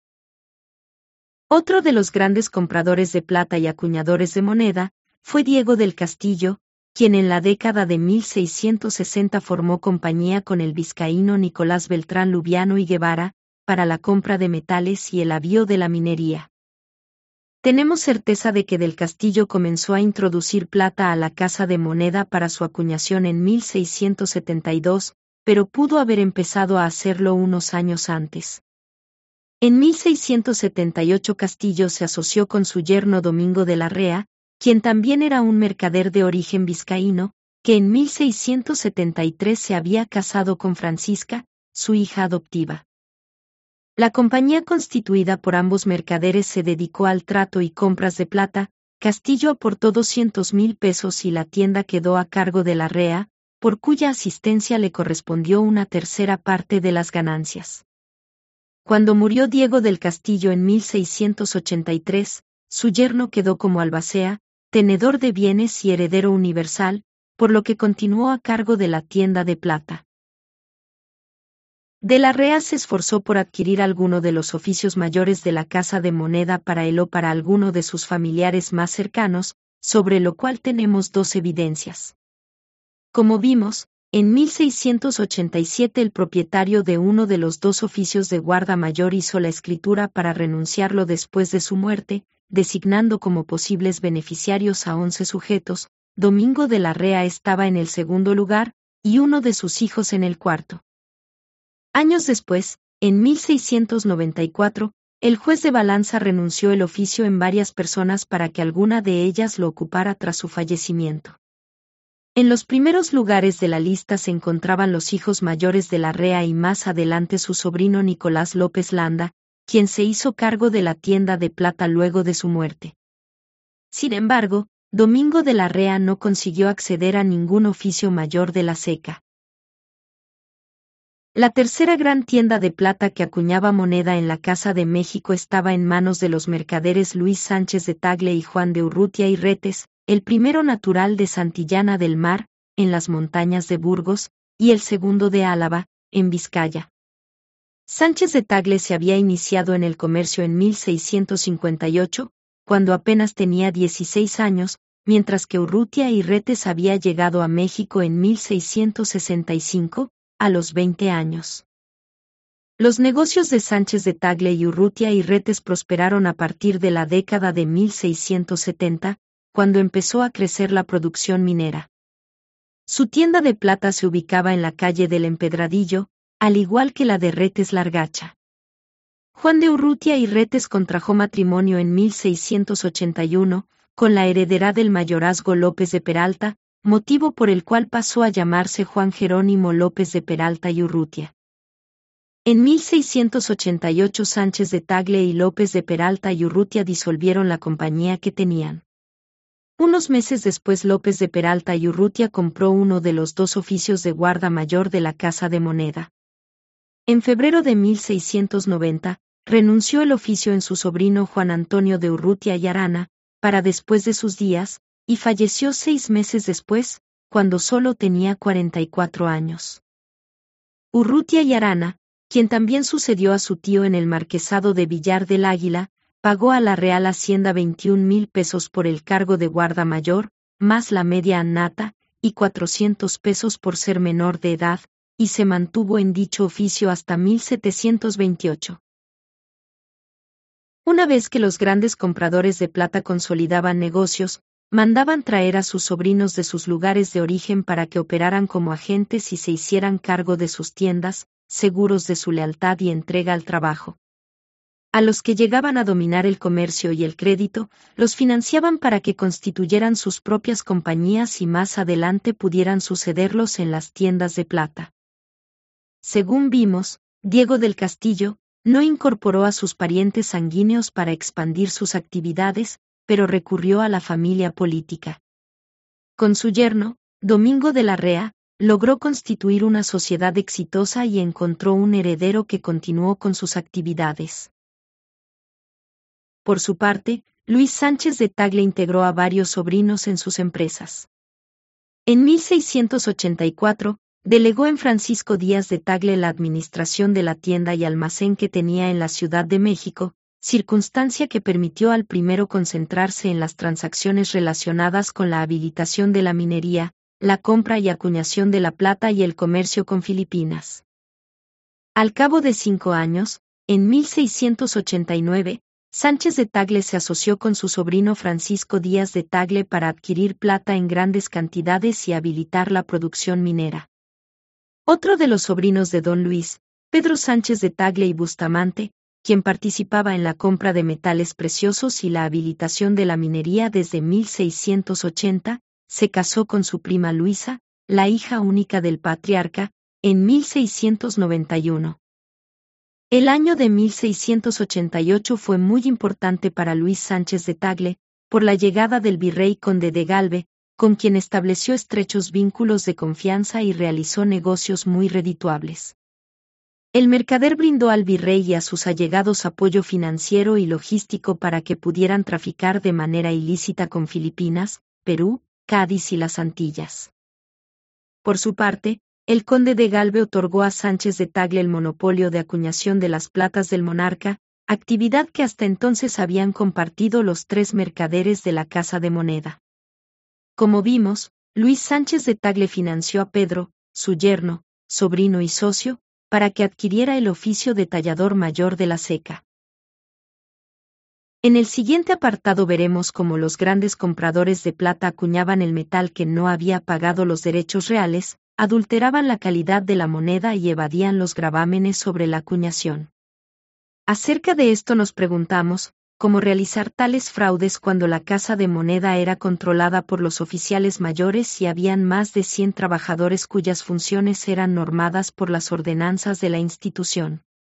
Otro de los grandes compradores de plata y acuñadores de moneda fue Diego del Castillo, quien en la década de mil seiscientos sesenta formó compañía con el vizcaíno Nicolás Beltrán Lubiano y Guevara, para la compra de metales y el avío de la minería. Tenemos certeza de que del Castillo comenzó a introducir plata a la Casa de Moneda para su acuñación en mil seiscientos setenta y dos, pero pudo haber empezado a hacerlo unos años antes. En mil seiscientos setenta y ocho Castillo se asoció con su yerno Domingo de Larrea, quien también era un mercader de origen vizcaíno, que en mil seiscientos setenta y tres se había casado con Francisca, su hija adoptiva. La compañía constituida por ambos mercaderes se dedicó al trato y compras de plata. Castillo aportó doscientos mil pesos y la tienda quedó a cargo de Larrea, por cuya asistencia le correspondió una tercera parte de las ganancias. Cuando murió Diego del Castillo en mil seiscientos ochenta y tres, su yerno quedó como albacea, tenedor de bienes y heredero universal, por lo que continuó a cargo de la tienda de plata. De la Rea se esforzó por adquirir alguno de los oficios mayores de la Casa de Moneda para él o para alguno de sus familiares más cercanos, sobre lo cual tenemos dos evidencias. Como vimos, en mil seiscientos ochenta y siete el propietario de uno de los dos oficios de guarda mayor hizo la escritura para renunciarlo después de su muerte, designando como posibles beneficiarios a once sujetos. Domingo de la Rea estaba en el segundo lugar, y uno de sus hijos en el cuarto. Años después, en mil seiscientos noventa y cuatro, el juez de balanza renunció el oficio en varias personas para que alguna de ellas lo ocupara tras su fallecimiento. En los primeros lugares de la lista se encontraban los hijos mayores de la Rea y más adelante su sobrino Nicolás López Landa, quien se hizo cargo de la tienda de plata luego de su muerte. Sin embargo, Domingo de la Rea no consiguió acceder a ningún oficio mayor de la ceca. La tercera gran tienda de plata que acuñaba moneda en la Casa de México estaba en manos de los mercaderes Luis Sánchez de Tagle y Juan de Urrutia y Retes, el primero natural de Santillana del Mar, en las montañas de Burgos, y el segundo de Álava, en Vizcaya. Sánchez de Tagle se había iniciado en el comercio en mil seiscientos cincuenta y ocho, cuando apenas tenía dieciséis años, mientras que Urrutia y Retes había llegado a México en mil seiscientos sesenta y cinco, a los veinte años. Los negocios de Sánchez de Tagle y Urrutia y Retes prosperaron a partir de la década de mil seiscientos setenta, cuando empezó a crecer la producción minera. Su tienda de plata se ubicaba en la calle del Empedradillo, al igual que la de Retes Largacha. Juan de Urrutia y Retes contrajo matrimonio en mil seiscientos ochenta y uno, con la heredera del mayorazgo López de Peralta, motivo por el cual pasó a llamarse Juan Jerónimo López de Peralta y Urrutia. En mil seiscientos ochenta y ocho Sánchez de Tagle y López de Peralta y Urrutia disolvieron la compañía que tenían. Unos meses después López de Peralta y Urrutia compró uno de los dos oficios de guarda mayor de la Casa de Moneda. En febrero de mil seiscientos noventa, renunció el oficio en su sobrino Juan Antonio de Urrutia y Arana, para después de sus días, y falleció seis meses después, cuando solo tenía cuarenta y cuatro años. Urrutia y Arana, quien también sucedió a su tío en el marquesado de Villar del Águila, pagó a la Real Hacienda veintiún mil pesos por el cargo de guarda mayor, más la media annata, y cuatrocientos pesos por ser menor de edad, y se mantuvo en dicho oficio hasta mil setecientos veintiocho. Una vez que los grandes compradores de plata consolidaban negocios, mandaban traer a sus sobrinos de sus lugares de origen para que operaran como agentes y se hicieran cargo de sus tiendas, seguros de su lealtad y entrega al trabajo. A los que llegaban a dominar el comercio y el crédito, los financiaban para que constituyeran sus propias compañías y más adelante pudieran sucederlos en las tiendas de plata. Según vimos, Diego del Castillo no incorporó a sus parientes sanguíneos para expandir sus actividades, pero recurrió a la familia política. Con su yerno, Domingo de la Rea, logró constituir una sociedad exitosa y encontró un heredero que continuó con sus actividades. Por su parte, Luis Sánchez de Tagle integró a varios sobrinos en sus empresas. En mil seiscientos ochenta y cuatro, delegó en Francisco Díaz de Tagle la administración de la tienda y almacén que tenía en la Ciudad de México, circunstancia que permitió al primero concentrarse en las transacciones relacionadas con la habilitación de la minería, la compra y acuñación de la plata y el comercio con Filipinas. Al cabo de cinco años, en mil seiscientos ochenta y nueve, Sánchez de Tagle se asoció con su sobrino Francisco Díaz de Tagle para adquirir plata en grandes cantidades y habilitar la producción minera. Otro de los sobrinos de don Luis, Pedro Sánchez de Tagle y Bustamante, quien participaba en la compra de metales preciosos y la habilitación de la minería desde mil seiscientos ochenta, se casó con su prima Luisa, la hija única del patriarca, en mil seiscientos noventa y uno. El año de mil seiscientos ochenta y ocho fue muy importante para Luis Sánchez de Tagle, por la llegada del virrey conde de Galve, con quien estableció estrechos vínculos de confianza y realizó negocios muy redituables. El mercader brindó al virrey y a sus allegados apoyo financiero y logístico para que pudieran traficar de manera ilícita con Filipinas, Perú, Cádiz y las Antillas. Por su parte, el conde de Galve otorgó a Sánchez de Tagle el monopolio de acuñación de las platas del monarca, actividad que hasta entonces habían compartido los tres mercaderes de la Casa de Moneda. Como vimos, Luis Sánchez de Tagle financió a Pedro, su yerno, sobrino y socio, para que adquiriera el oficio de tallador mayor de la Seca. En el siguiente apartado veremos cómo los grandes compradores de plata acuñaban el metal que no había pagado los derechos reales, adulteraban la calidad de la moneda y evadían los gravámenes sobre la acuñación. Acerca de esto nos preguntamos, ¿cómo realizar tales fraudes cuando la Casa de Moneda era controlada por los oficiales mayores y habían más de cien trabajadores cuyas funciones eran normadas por las ordenanzas de la institución?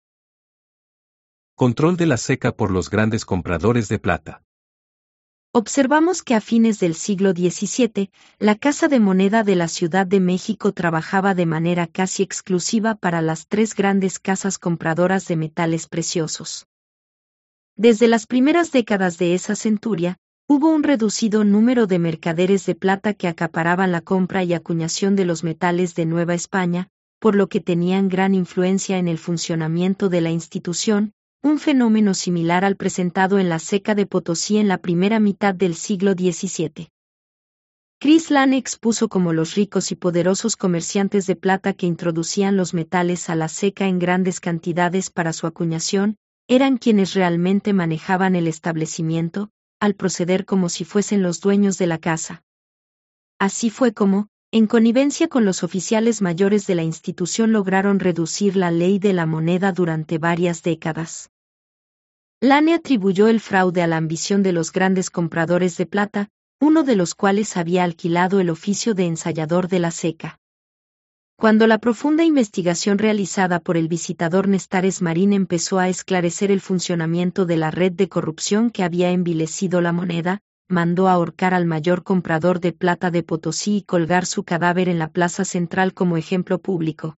Control de la Seca por los grandes compradores de plata. Observamos que a fines del siglo diecisiete, la Casa de Moneda de la Ciudad de México trabajaba de manera casi exclusiva para las tres grandes casas compradoras de metales preciosos. Desde las primeras décadas de esa centuria, hubo un reducido número de mercaderes de plata que acaparaban la compra y acuñación de los metales de Nueva España, por lo que tenían gran influencia en el funcionamiento de la institución, un fenómeno similar al presentado en la Seca de Potosí en la primera mitad del siglo diecisiete. Chris Lane expuso cómo los ricos y poderosos comerciantes de plata que introducían los metales a la Seca en grandes cantidades para su acuñación, eran quienes realmente manejaban el establecimiento, al proceder como si fuesen los dueños de la casa. Así fue como, en connivencia con los oficiales mayores de la institución, lograron reducir la ley de la moneda durante varias décadas. Lane atribuyó el fraude a la ambición de los grandes compradores de plata, uno de los cuales había alquilado el oficio de ensayador de la Seca. Cuando la profunda investigación realizada por el visitador Nestares Marín empezó a esclarecer el funcionamiento de la red de corrupción que había envilecido la moneda, mandó ahorcar al mayor comprador de plata de Potosí y colgar su cadáver en la plaza central como ejemplo público.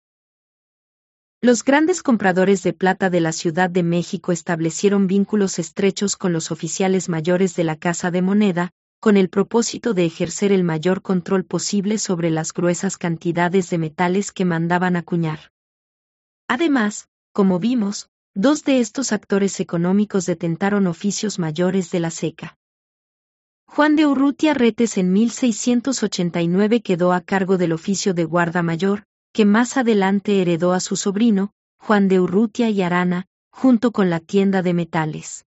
Los grandes compradores de plata de la Ciudad de México establecieron vínculos estrechos con los oficiales mayores de la Casa de Moneda, con el propósito de ejercer el mayor control posible sobre las gruesas cantidades de metales que mandaban acuñar. Además, como vimos, dos de estos actores económicos detentaron oficios mayores de la Seca. Juan de Urrutia Retes en mil seiscientos ochenta y nueve quedó a cargo del oficio de guarda mayor, que más adelante heredó a su sobrino, Juan de Urrutia y Arana, junto con la tienda de metales.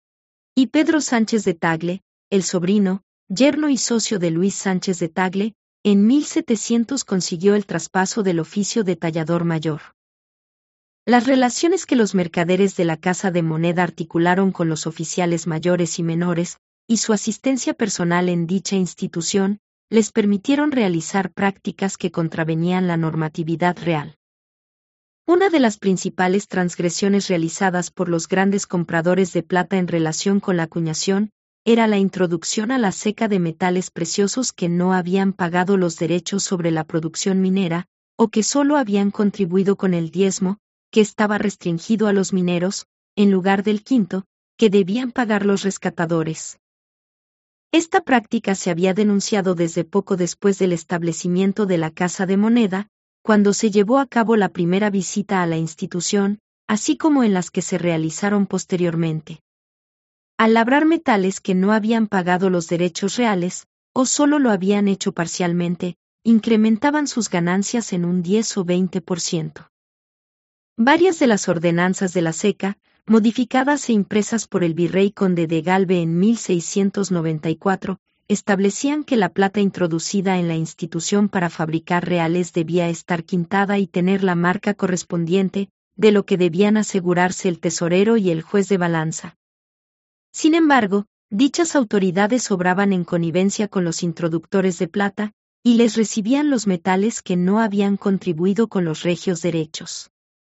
Y Pedro Sánchez de Tagle, el sobrino, yerno y socio de Luis Sánchez de Tagle, en mil setecientos consiguió el traspaso del oficio de tallador mayor. Las relaciones que los mercaderes de la Casa de Moneda articularon con los oficiales mayores y menores, y su asistencia personal en dicha institución, les permitieron realizar prácticas que contravenían la normatividad real. Una de las principales transgresiones realizadas por los grandes compradores de plata en relación con la acuñación, era la introducción a la Seca de metales preciosos que no habían pagado los derechos sobre la producción minera, o que solo habían contribuido con el diezmo, que estaba restringido a los mineros, en lugar del quinto, que debían pagar los rescatadores. Esta práctica se había denunciado desde poco después del establecimiento de la Casa de Moneda, cuando se llevó a cabo la primera visita a la institución, así como en las que se realizaron posteriormente. Al labrar metales que no habían pagado los derechos reales, o solo lo habían hecho parcialmente, incrementaban sus ganancias en un diez o veinte por ciento. Varias de las ordenanzas de la Seca, modificadas e impresas por el virrey conde de Galve en mil seiscientos noventa y cuatro, establecían que la plata introducida en la institución para fabricar reales debía estar quintada y tener la marca correspondiente, de lo que debían asegurarse el tesorero y el juez de balanza. Sin embargo, dichas autoridades obraban en connivencia con los introductores de plata, y les recibían los metales que no habían contribuido con los regios derechos.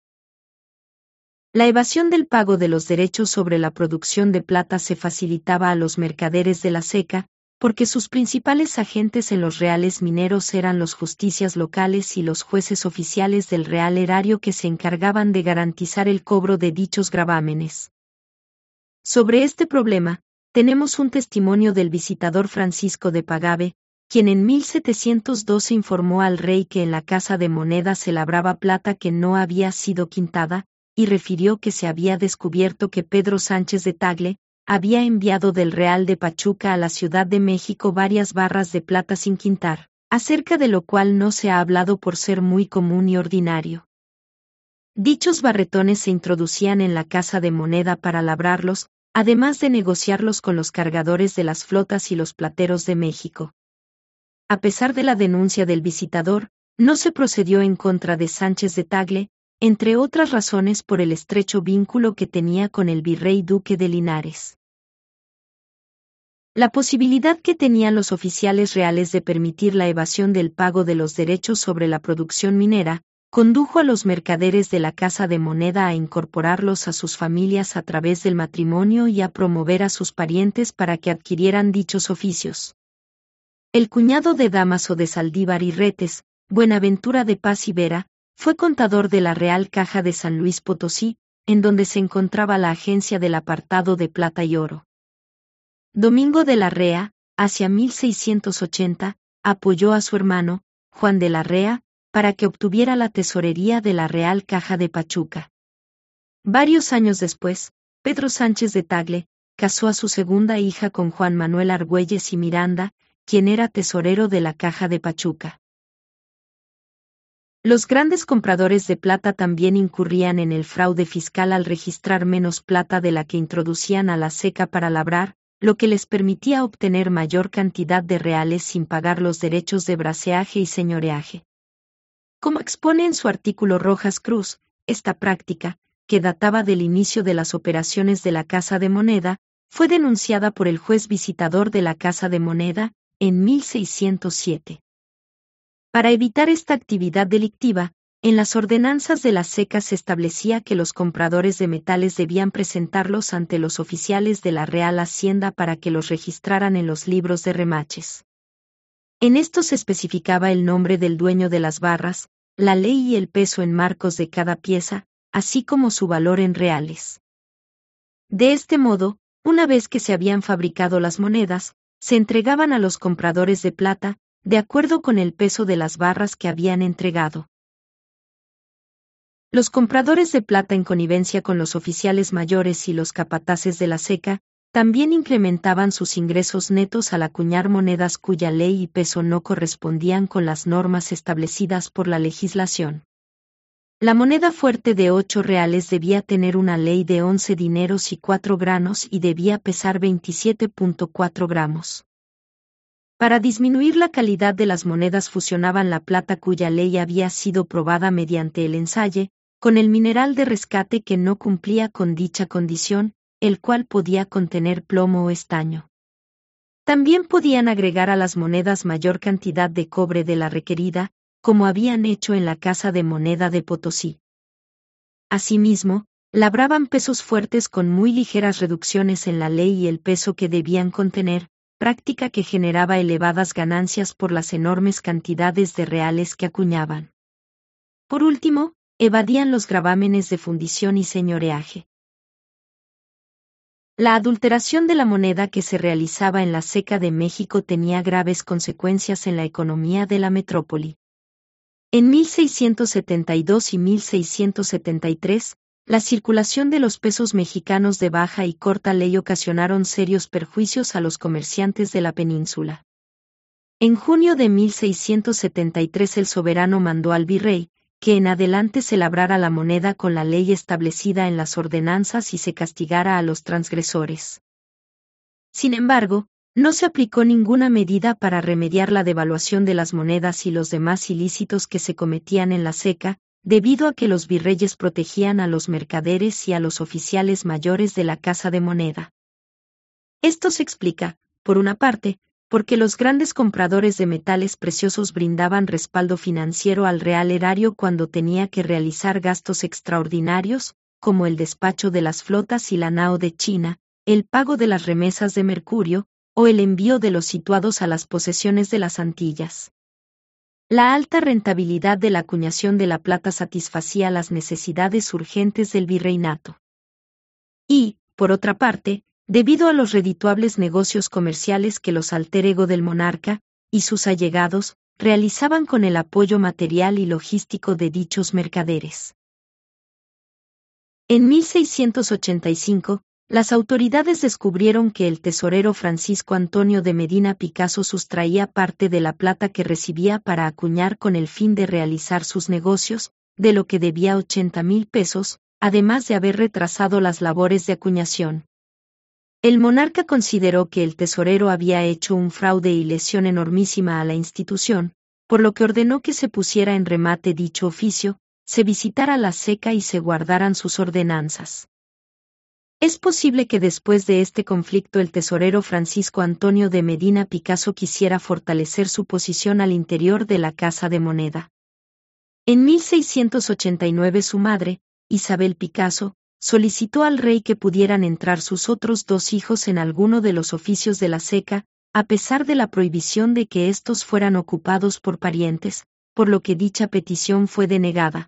La evasión del pago de los derechos sobre la producción de plata se facilitaba a los mercaderes de la Seca, porque sus principales agentes en los reales mineros eran los justicias locales y los jueces oficiales del Real Erario que se encargaban de garantizar el cobro de dichos gravámenes. Sobre este problema, tenemos un testimonio del visitador Francisco de Pagave, quien en mil setecientos doce informó al rey que en la Casa de Moneda se labraba plata que no había sido quintada, y refirió que se había descubierto que Pedro Sánchez de Tagle había enviado del Real de Pachuca a la Ciudad de México varias barras de plata sin quintar, acerca de lo cual no se ha hablado por ser muy común y ordinario. Dichos barretones se introducían en la Casa de Moneda para labrarlos, además de negociarlos con los cargadores de las flotas y los plateros de México. A pesar de la denuncia del visitador, no se procedió en contra de Sánchez de Tagle, entre otras razones por el estrecho vínculo que tenía con el virrey duque de Linares. La posibilidad que tenían los oficiales reales de permitir la evasión del pago de los derechos sobre la producción minera, condujo a los mercaderes de la Casa de Moneda a incorporarlos a sus familias a través del matrimonio y a promover a sus parientes para que adquirieran dichos oficios. El cuñado de Dámaso de Saldívar y Retes, Buenaventura de Paz y Vera, fue contador de la Real Caja de San Luis Potosí, en donde se encontraba la agencia del apartado de plata y oro. Domingo de la Rea, hacia mil seiscientos ochenta, apoyó a su hermano, Juan de la Rea, para que obtuviera la tesorería de la Real Caja de Pachuca. Varios años después, Pedro Sánchez de Tagle casó a su segunda hija con Juan Manuel Argüelles y Miranda, quien era tesorero de la Caja de Pachuca. Los grandes compradores de plata también incurrían en el fraude fiscal al registrar menos plata de la que introducían a la ceca para labrar, lo que les permitía obtener mayor cantidad de reales sin pagar los derechos de braceaje y señoreaje. Como expone en su artículo Rojas Cruz, esta práctica, que databa del inicio de las operaciones de la Casa de Moneda, fue denunciada por el juez visitador de la Casa de Moneda, en mil seiscientos siete. Para evitar esta actividad delictiva, en las ordenanzas de la ceca se establecía que los compradores de metales debían presentarlos ante los oficiales de la Real Hacienda para que los registraran en los libros de remaches. En esto se especificaba el nombre del dueño de las barras, la ley y el peso en marcos de cada pieza, así como su valor en reales. De este modo, una vez que se habían fabricado las monedas, se entregaban a los compradores de plata, de acuerdo con el peso de las barras que habían entregado. Los compradores de plata en connivencia con los oficiales mayores y los capataces de la ceca, también incrementaban sus ingresos netos al acuñar monedas cuya ley y peso no correspondían con las normas establecidas por la legislación. La moneda fuerte de ocho reales debía tener una ley de once dineros y cuatro granos y debía pesar veintisiete punto cuatro gramos. Para disminuir la calidad de las monedas fusionaban la plata cuya ley había sido probada mediante el ensaye, con el mineral de rescate que no cumplía con dicha condición, el cual podía contener plomo o estaño. También podían agregar a las monedas mayor cantidad de cobre de la requerida, como habían hecho en la Casa de Moneda de Potosí. Asimismo, labraban pesos fuertes con muy ligeras reducciones en la ley y el peso que debían contener, práctica que generaba elevadas ganancias por las enormes cantidades de reales que acuñaban. Por último, evadían los gravámenes de fundición y señoreaje. La adulteración de la moneda que se realizaba en la ceca de México tenía graves consecuencias en la economía de la metrópoli. En mil seiscientos setenta y dos y mil seiscientos setenta y tres, la circulación de los pesos mexicanos de baja y corta ley ocasionaron serios perjuicios a los comerciantes de la península. En junio de mil seiscientos setenta y tres el soberano mandó al virrey, que en adelante se labrara la moneda con la ley establecida en las ordenanzas y se castigara a los transgresores. Sin embargo, no se aplicó ninguna medida para remediar la devaluación de las monedas y los demás ilícitos que se cometían en la ceca, debido a que los virreyes protegían a los mercaderes y a los oficiales mayores de la Casa de Moneda. Esto se explica, por una parte, porque los grandes compradores de metales preciosos brindaban respaldo financiero al Real Erario cuando tenía que realizar gastos extraordinarios, como el despacho de las flotas y la nao de China, el pago de las remesas de mercurio, o el envío de los situados a las posesiones de las Antillas. La alta rentabilidad de la acuñación de la plata satisfacía las necesidades urgentes del virreinato. Y, por otra parte, debido a los redituables negocios comerciales que los alter ego del monarca, y sus allegados, realizaban con el apoyo material y logístico de dichos mercaderes. En mil seiscientos ochenta y cinco, las autoridades descubrieron que el tesorero Francisco Antonio de Medina Picasso sustraía parte de la plata que recibía para acuñar con el fin de realizar sus negocios, de lo que debía ochenta mil pesos, además de haber retrasado las labores de acuñación. El monarca consideró que el tesorero había hecho un fraude y lesión enormísima a la institución, por lo que ordenó que se pusiera en remate dicho oficio, se visitara la Seca y se guardaran sus ordenanzas. Es posible que después de este conflicto el tesorero Francisco Antonio de Medina Picasso quisiera fortalecer su posición al interior de la Casa de Moneda. En mil seiscientos ochenta y nueve su madre, Isabel Picasso, solicitó al rey que pudieran entrar sus otros dos hijos en alguno de los oficios de la Seca, a pesar de la prohibición de que éstos fueran ocupados por parientes, por lo que dicha petición fue denegada.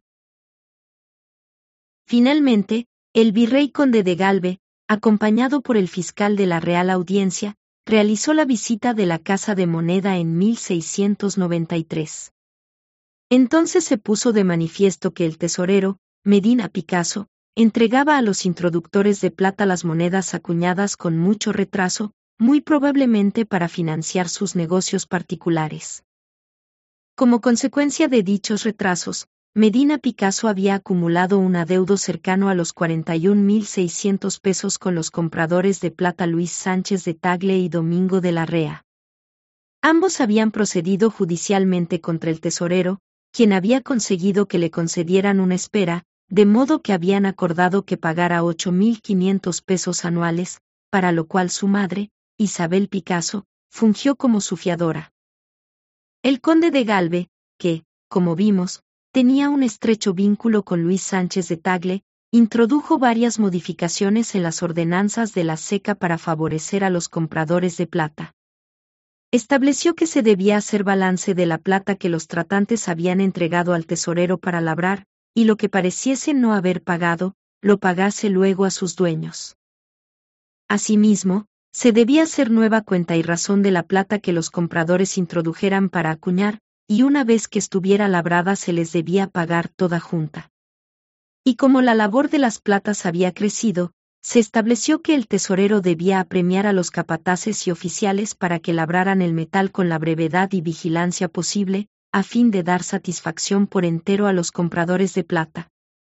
Finalmente, el virrey conde de Galve, acompañado por el fiscal de la Real Audiencia, realizó la visita de la Casa de Moneda en mil seiscientos noventa y tres. Entonces se puso de manifiesto que el tesorero, Medina Picasso, entregaba a los introductores de plata las monedas acuñadas con mucho retraso, muy probablemente para financiar sus negocios particulares. Como consecuencia de dichos retrasos, Medina Picasso había acumulado un adeudo cercano a los cuarenta y un mil seiscientos pesos con los compradores de plata Luis Sánchez de Tagle y Domingo de la Rea. Ambos habían procedido judicialmente contra el tesorero, quien había conseguido que le concedieran una espera, de modo que habían acordado que pagara ocho mil quinientos pesos anuales, para lo cual su madre, Isabel Picasso, fungió como su fiadora. El conde de Galve, que, como vimos, tenía un estrecho vínculo con Luis Sánchez de Tagle, introdujo varias modificaciones en las ordenanzas de la Seca para favorecer a los compradores de plata. Estableció que se debía hacer balance de la plata que los tratantes habían entregado al tesorero para labrar, y lo que pareciese no haber pagado, lo pagase luego a sus dueños. Asimismo, se debía hacer nueva cuenta y razón de la plata que los compradores introdujeran para acuñar, y una vez que estuviera labrada se les debía pagar toda junta. Y como la labor de las platas había crecido, se estableció que el tesorero debía apremiar a los capataces y oficiales para que labraran el metal con la brevedad y vigilancia posible, a fin de dar satisfacción por entero a los compradores de plata.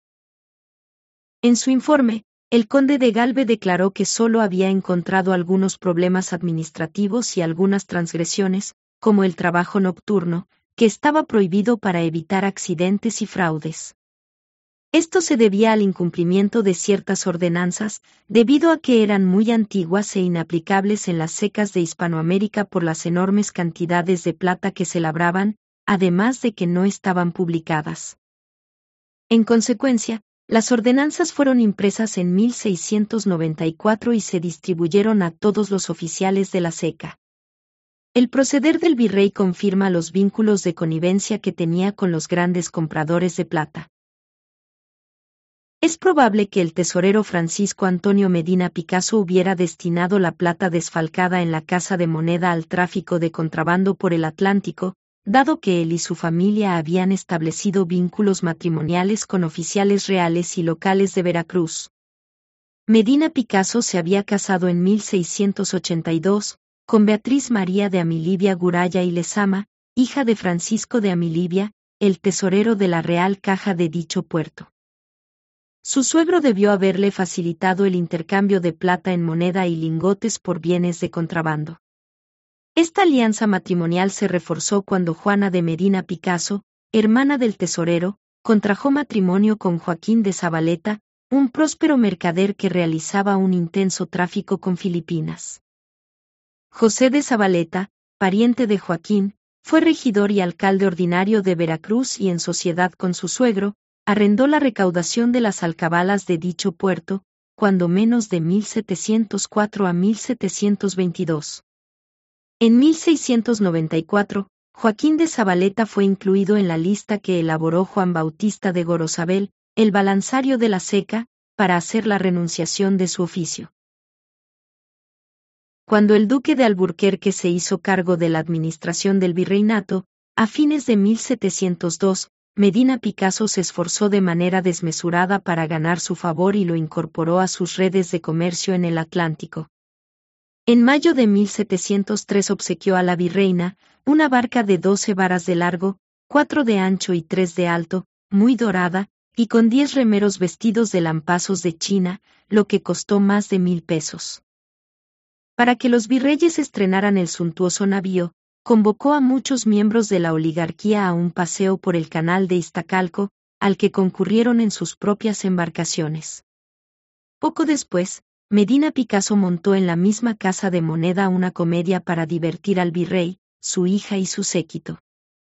En su informe, el conde de Galve declaró que solo había encontrado algunos problemas administrativos y algunas transgresiones, como el trabajo nocturno, que estaba prohibido para evitar accidentes y fraudes. Esto se debía al incumplimiento de ciertas ordenanzas, debido a que eran muy antiguas e inaplicables en las secas de Hispanoamérica por las enormes cantidades de plata que se labraban, además de que no estaban publicadas. En consecuencia, las ordenanzas fueron impresas en mil seiscientos noventa y cuatro y se distribuyeron a todos los oficiales de la Seca. El proceder del virrey confirma los vínculos de connivencia que tenía con los grandes compradores de plata. Es probable que el tesorero Francisco Antonio Medina Picasso hubiera destinado la plata desfalcada en la Casa de Moneda al tráfico de contrabando por el Atlántico, dado que él y su familia habían establecido vínculos matrimoniales con oficiales reales y locales de Veracruz. Medina Picasso se había casado en mil seiscientos ochenta y dos, con Beatriz María de Amilibia Guraya y Lezama, hija de Francisco de Amilibia, el tesorero de la Real Caja de dicho puerto. Su suegro debió haberle facilitado el intercambio de plata en moneda y lingotes por bienes de contrabando. Esta alianza matrimonial se reforzó cuando Juana de Medina Picasso, hermana del tesorero, contrajo matrimonio con Joaquín de Zabaleta, un próspero mercader que realizaba un intenso tráfico con Filipinas. José de Zabaleta, pariente de Joaquín, fue regidor y alcalde ordinario de Veracruz y en sociedad con su suegro, arrendó la recaudación de las alcabalas de dicho puerto, cuando menos de mil setecientos cuatro a mil setecientos veintidós. En mil seiscientos noventa y cuatro, Joaquín de Zabaleta fue incluido en la lista que elaboró Juan Bautista de Gorosabel, el balanzario de la Seca, para hacer la renunciación de su oficio. Cuando el duque de Alburquerque se hizo cargo de la administración del virreinato, a fines de mil setecientos dos, Medina Picazo se esforzó de manera desmesurada para ganar su favor y lo incorporó a sus redes de comercio en el Atlántico. En mayo de mil setecientos tres obsequió a la virreina una barca de doce varas de largo, cuatro de ancho y tres de alto, muy dorada, y con diez remeros vestidos de lampazos de China, lo que costó más de mil pesos. Para que los virreyes estrenaran el suntuoso navío, convocó a muchos miembros de la oligarquía a un paseo por el canal de Iztacalco, al que concurrieron en sus propias embarcaciones. Poco después, Medina Picazo montó en la misma casa de moneda una comedia para divertir al virrey, su hija y su séquito.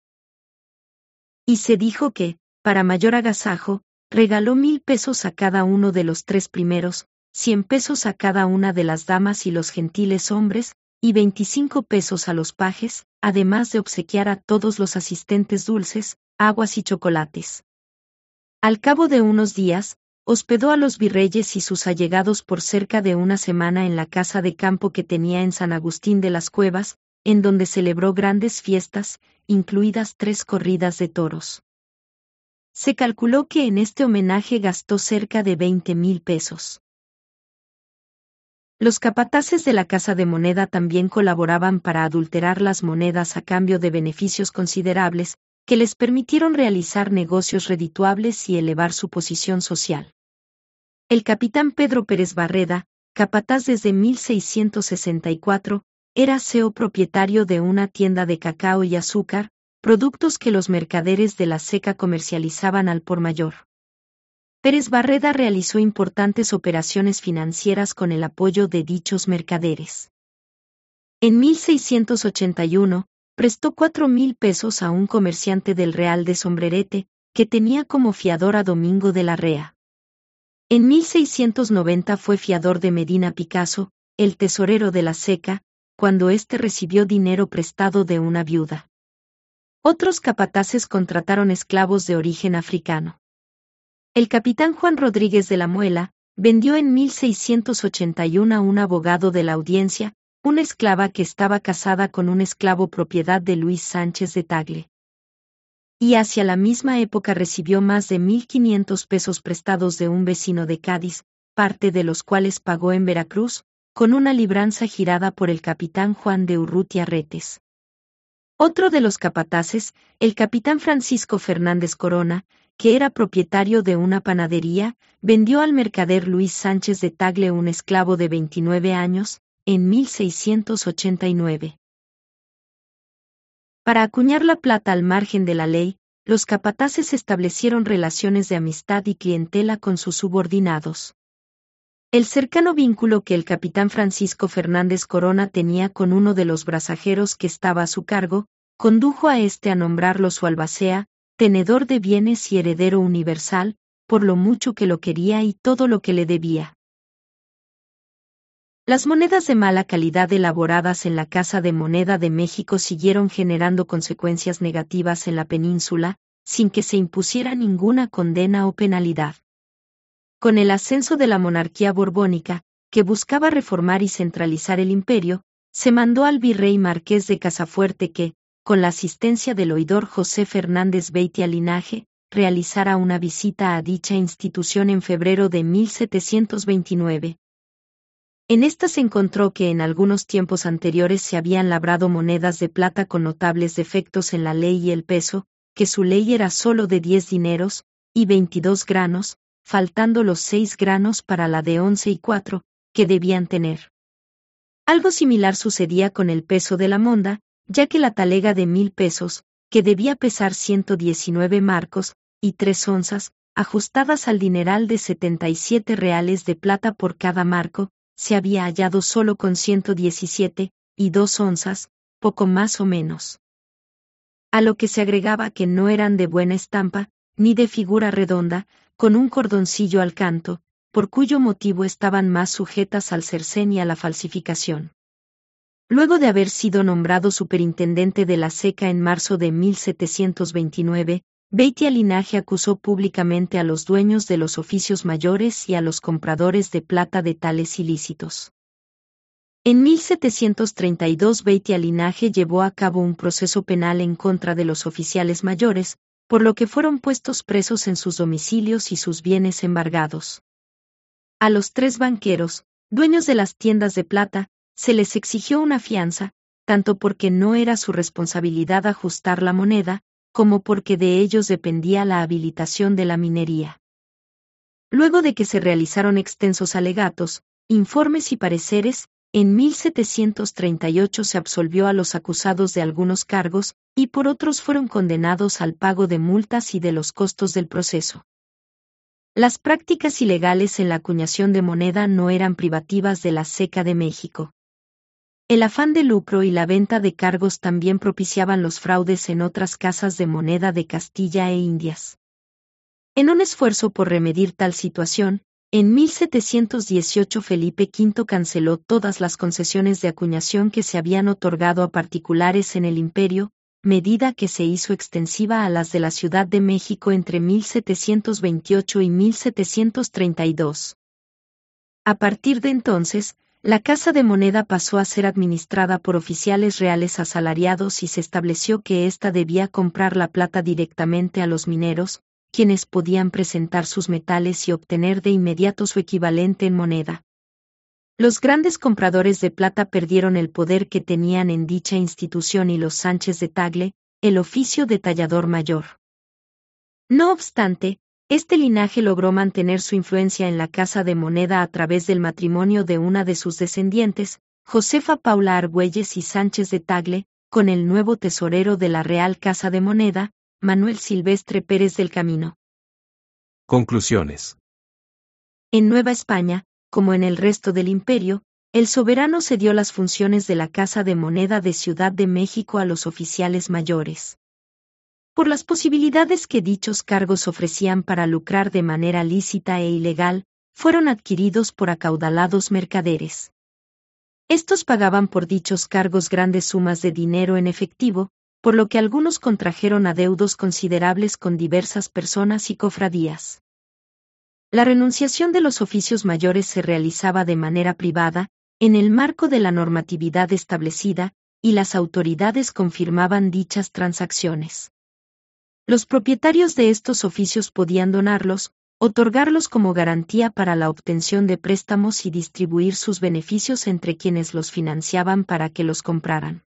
Y se dijo que, para mayor agasajo, regaló mil pesos a cada uno de los tres primeros, cien pesos a cada una de las damas y los gentiles hombres, y veinticinco pesos a los pajes, además de obsequiar a todos los asistentes dulces, aguas y chocolates. Al cabo de unos días, hospedó a los virreyes y sus allegados por cerca de una semana en la casa de campo que tenía en San Agustín de las Cuevas, en donde celebró grandes fiestas, incluidas tres corridas de toros. Se calculó que en este homenaje gastó cerca de veinte mil pesos. Los capataces de la Casa de Moneda también colaboraban para adulterar las monedas a cambio de beneficios considerables, que les permitieron realizar negocios redituables y elevar su posición social. El capitán Pedro Pérez Barreda, capataz desde mil seiscientos sesenta y cuatro, era C E O propietario de una tienda de cacao y azúcar, productos que los mercaderes de la Seca comercializaban al por mayor. Pérez Barreda realizó importantes operaciones financieras con el apoyo de dichos mercaderes. En mil seiscientos ochenta y uno, prestó cuatro mil pesos a un comerciante del Real de Sombrerete, que tenía como fiador a Domingo de la Rea. En mil seiscientos noventa fue fiador de Medina Picazo, el tesorero de la Seca, cuando éste recibió dinero prestado de una viuda. Otros capataces contrataron esclavos de origen africano. El capitán Juan Rodríguez de la Muela vendió en mil seiscientos ochenta y uno a un abogado de la Audiencia, una esclava que estaba casada con un esclavo propiedad de Luis Sánchez de Tagle. Y hacia la misma época recibió más de mil quinientos pesos prestados de un vecino de Cádiz, parte de los cuales pagó en Veracruz, con una libranza girada por el capitán Juan de Urrutia Retes. Otro de los capataces, el capitán Francisco Fernández Corona, que era propietario de una panadería, vendió al mercader Luis Sánchez de Tagle un esclavo de veintinueve años, en mil seiscientos ochenta y nueve. Para acuñar la plata al margen de la ley, los capataces establecieron relaciones de amistad y clientela con sus subordinados. El cercano vínculo que el capitán Francisco Fernández Corona tenía con uno de los brazajeros que estaba a su cargo, condujo a éste a nombrarlo su albacea, tenedor de bienes y heredero universal, por lo mucho que lo quería y todo lo que le debía. Las monedas de mala calidad elaboradas en la Casa de Moneda de México siguieron generando consecuencias negativas en la península, sin que se impusiera ninguna condena o penalidad. Con el ascenso de la monarquía borbónica, que buscaba reformar y centralizar el imperio, se mandó al virrey Marqués de Casafuerte que, con la asistencia del oidor José Fernández Beitia Linaje, realizara una visita a dicha institución en febrero de mil setecientos veintinueve. En esta se encontró que en algunos tiempos anteriores se habían labrado monedas de plata con notables defectos en la ley y el peso, que su ley era sólo de diez dineros, y veintidós granos, faltando los seis granos para la de once y cuatro, que debían tener. Algo similar sucedía con el peso de la monda, ya que la talega de mil pesos, que debía pesar ciento diecinueve marcos, y tres onzas, ajustadas al dineral de setenta y siete reales de plata por cada marco, se había hallado solo con ciento diecisiete, y dos onzas, poco más o menos. A lo que se agregaba que no eran de buena estampa, ni de figura redonda, con un cordoncillo al canto, por cuyo motivo estaban más sujetas al cercén y a la falsificación. Luego de haber sido nombrado superintendente de la Seca en marzo de mil setecientos veintinueve, Beitia Linaje acusó públicamente a los dueños de los oficios mayores y a los compradores de plata de tales ilícitos. En mil setecientos treinta y dos Beitia Linaje llevó a cabo un proceso penal en contra de los oficiales mayores, por lo que fueron puestos presos en sus domicilios y sus bienes embargados. A los tres banqueros, dueños de las tiendas de plata, se les exigió una fianza, tanto porque no era su responsabilidad ajustar la moneda, como porque de ellos dependía la habilitación de la minería. Luego de que se realizaron extensos alegatos, informes y pareceres, en mil setecientos treinta y ocho se absolvió a los acusados de algunos cargos, y por otros fueron condenados al pago de multas y de los costos del proceso. Las prácticas ilegales en la acuñación de moneda no eran privativas de la Ceca de México. El afán de lucro y la venta de cargos también propiciaban los fraudes en otras casas de moneda de Castilla e Indias. En un esfuerzo por remedir tal situación, en mil setecientos dieciocho Felipe quinto canceló todas las concesiones de acuñación que se habían otorgado a particulares en el imperio, medida que se hizo extensiva a las de la Ciudad de México entre mil setecientos veintiocho y mil setecientos treinta y dos. A partir de entonces, la Casa de Moneda pasó a ser administrada por oficiales reales asalariados y se estableció que ésta debía comprar la plata directamente a los mineros, quienes podían presentar sus metales y obtener de inmediato su equivalente en moneda. Los grandes compradores de plata perdieron el poder que tenían en dicha institución y los Sánchez de Tagle, el oficio de tallador mayor. No obstante, este linaje logró mantener su influencia en la Casa de Moneda a través del matrimonio de una de sus descendientes, Josefa Paula Argüelles y Sánchez de Tagle, con el nuevo tesorero de la Real Casa de Moneda, Manuel Silvestre Pérez del Camino. Conclusiones. En Nueva España, como en el resto del imperio, el soberano cedió las funciones de la Casa de Moneda de Ciudad de México a los oficiales mayores. Por las posibilidades que dichos cargos ofrecían para lucrar de manera lícita e ilegal, fueron adquiridos por acaudalados mercaderes. Estos pagaban por dichos cargos grandes sumas de dinero en efectivo, por lo que algunos contrajeron adeudos considerables con diversas personas y cofradías. La renunciación de los oficios mayores se realizaba de manera privada, en el marco de la normatividad establecida, y las autoridades confirmaban dichas transacciones. Los propietarios de estos oficios podían donarlos, otorgarlos como garantía para la obtención de préstamos y distribuir sus beneficios entre quienes los financiaban para que los compraran.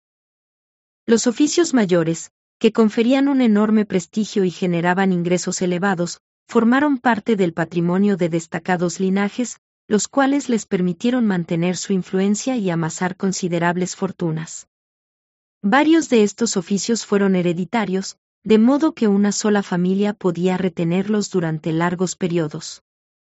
Los oficios mayores, que conferían un enorme prestigio y generaban ingresos elevados, formaron parte del patrimonio de destacados linajes, los cuales les permitieron mantener su influencia y amasar considerables fortunas. Varios de estos oficios fueron hereditarios, de modo que una sola familia podía retenerlos durante largos periodos.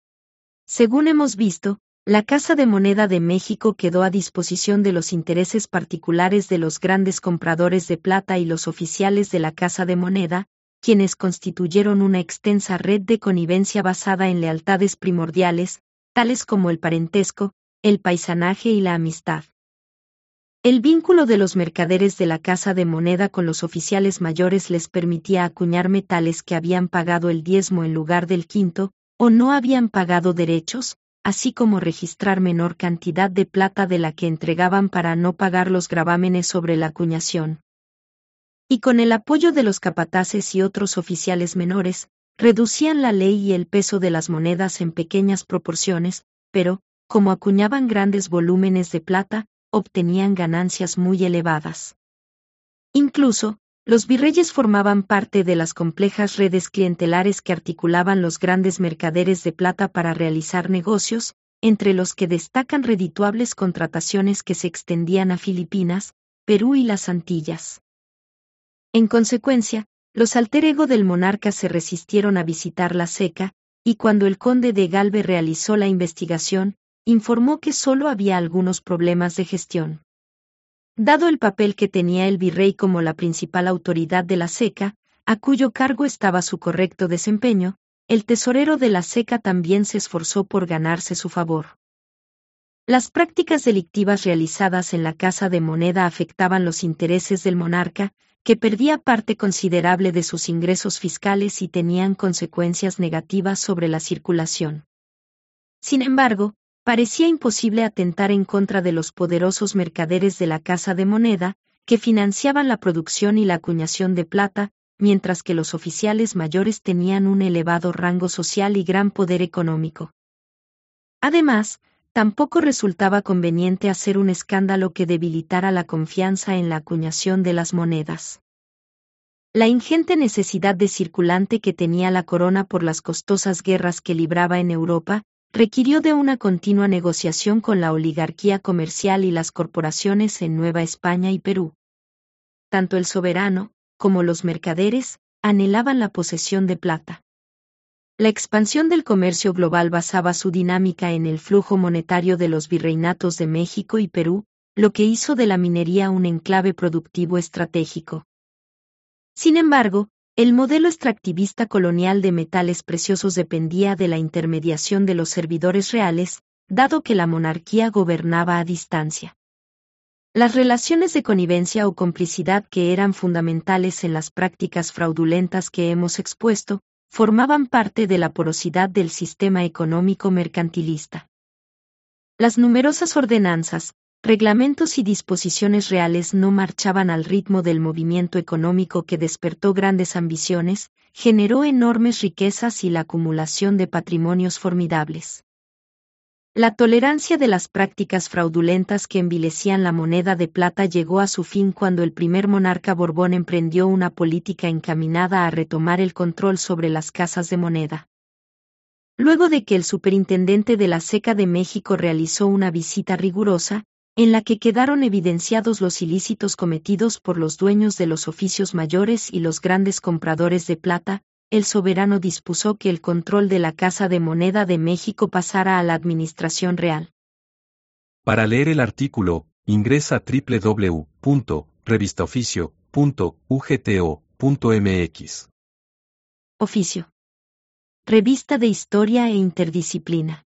Según hemos visto, la Casa de Moneda de México quedó a disposición de los intereses particulares de los grandes compradores de plata y los oficiales de la Casa de Moneda, quienes constituyeron una extensa red de connivencia basada en lealtades primordiales, tales como el parentesco, el paisanaje y la amistad. El vínculo de los mercaderes de la Casa de Moneda con los oficiales mayores les permitía acuñar metales que habían pagado el diezmo en lugar del quinto, o no habían pagado derechos, así como registrar menor cantidad de plata de la que entregaban para no pagar los gravámenes sobre la acuñación. Y con el apoyo de los capataces y otros oficiales menores, reducían la ley y el peso de las monedas en pequeñas proporciones, pero, como acuñaban grandes volúmenes de plata, obtenían ganancias muy elevadas. Incluso, los virreyes formaban parte de las complejas redes clientelares que articulaban los grandes mercaderes de plata para realizar negocios, entre los que destacan redituables contrataciones que se extendían a Filipinas, Perú y las Antillas. En consecuencia, los alter ego del monarca se resistieron a visitar la Ceca, y cuando el conde de Galve realizó la investigación, informó que solo había algunos problemas de gestión. Dado el papel que tenía el virrey como la principal autoridad de la Ceca, a cuyo cargo estaba su correcto desempeño, el tesorero de la Ceca también se esforzó por ganarse su favor. Las prácticas delictivas realizadas en la Casa de Moneda afectaban los intereses del monarca, que perdía parte considerable de sus ingresos fiscales y tenían consecuencias negativas sobre la circulación. Sin embargo, parecía imposible atentar en contra de los poderosos mercaderes de la Casa de Moneda, que financiaban la producción y la acuñación de plata, mientras que los oficiales mayores tenían un elevado rango social y gran poder económico. Además, tampoco resultaba conveniente hacer un escándalo que debilitara la confianza en la acuñación de las monedas. La ingente necesidad de circulante que tenía la corona por las costosas guerras que libraba en Europa, requirió de una continua negociación con la oligarquía comercial y las corporaciones en Nueva España y Perú. Tanto el soberano, como los mercaderes, anhelaban la posesión de plata. La expansión del comercio global basaba su dinámica en el flujo monetario de los virreinatos de México y Perú, lo que hizo de la minería un enclave productivo estratégico. Sin embargo, el modelo extractivista colonial de metales preciosos dependía de la intermediación de los servidores reales, dado que la monarquía gobernaba a distancia. Las relaciones de connivencia o complicidad que eran fundamentales en las prácticas fraudulentas que hemos expuesto, formaban parte de la porosidad del sistema económico mercantilista. Las numerosas ordenanzas, reglamentos y disposiciones reales no marchaban al ritmo del movimiento económico que despertó grandes ambiciones, generó enormes riquezas y la acumulación de patrimonios formidables. La tolerancia de las prácticas fraudulentas que envilecían la moneda de plata llegó a su fin cuando el primer monarca Borbón emprendió una política encaminada a retomar el control sobre las casas de moneda. Luego de que el superintendente de la Seca de México realizó una visita rigurosa, en la que quedaron evidenciados los ilícitos cometidos por los dueños de los oficios mayores y los grandes compradores de plata, el soberano dispuso que el control de la Casa de Moneda de México pasara a la Administración Real. Para leer el artículo, ingresa a doble u doble u doble u punto revistaoficio punto u g t o punto m x. Oficio. Revista de Historia e Interdisciplina.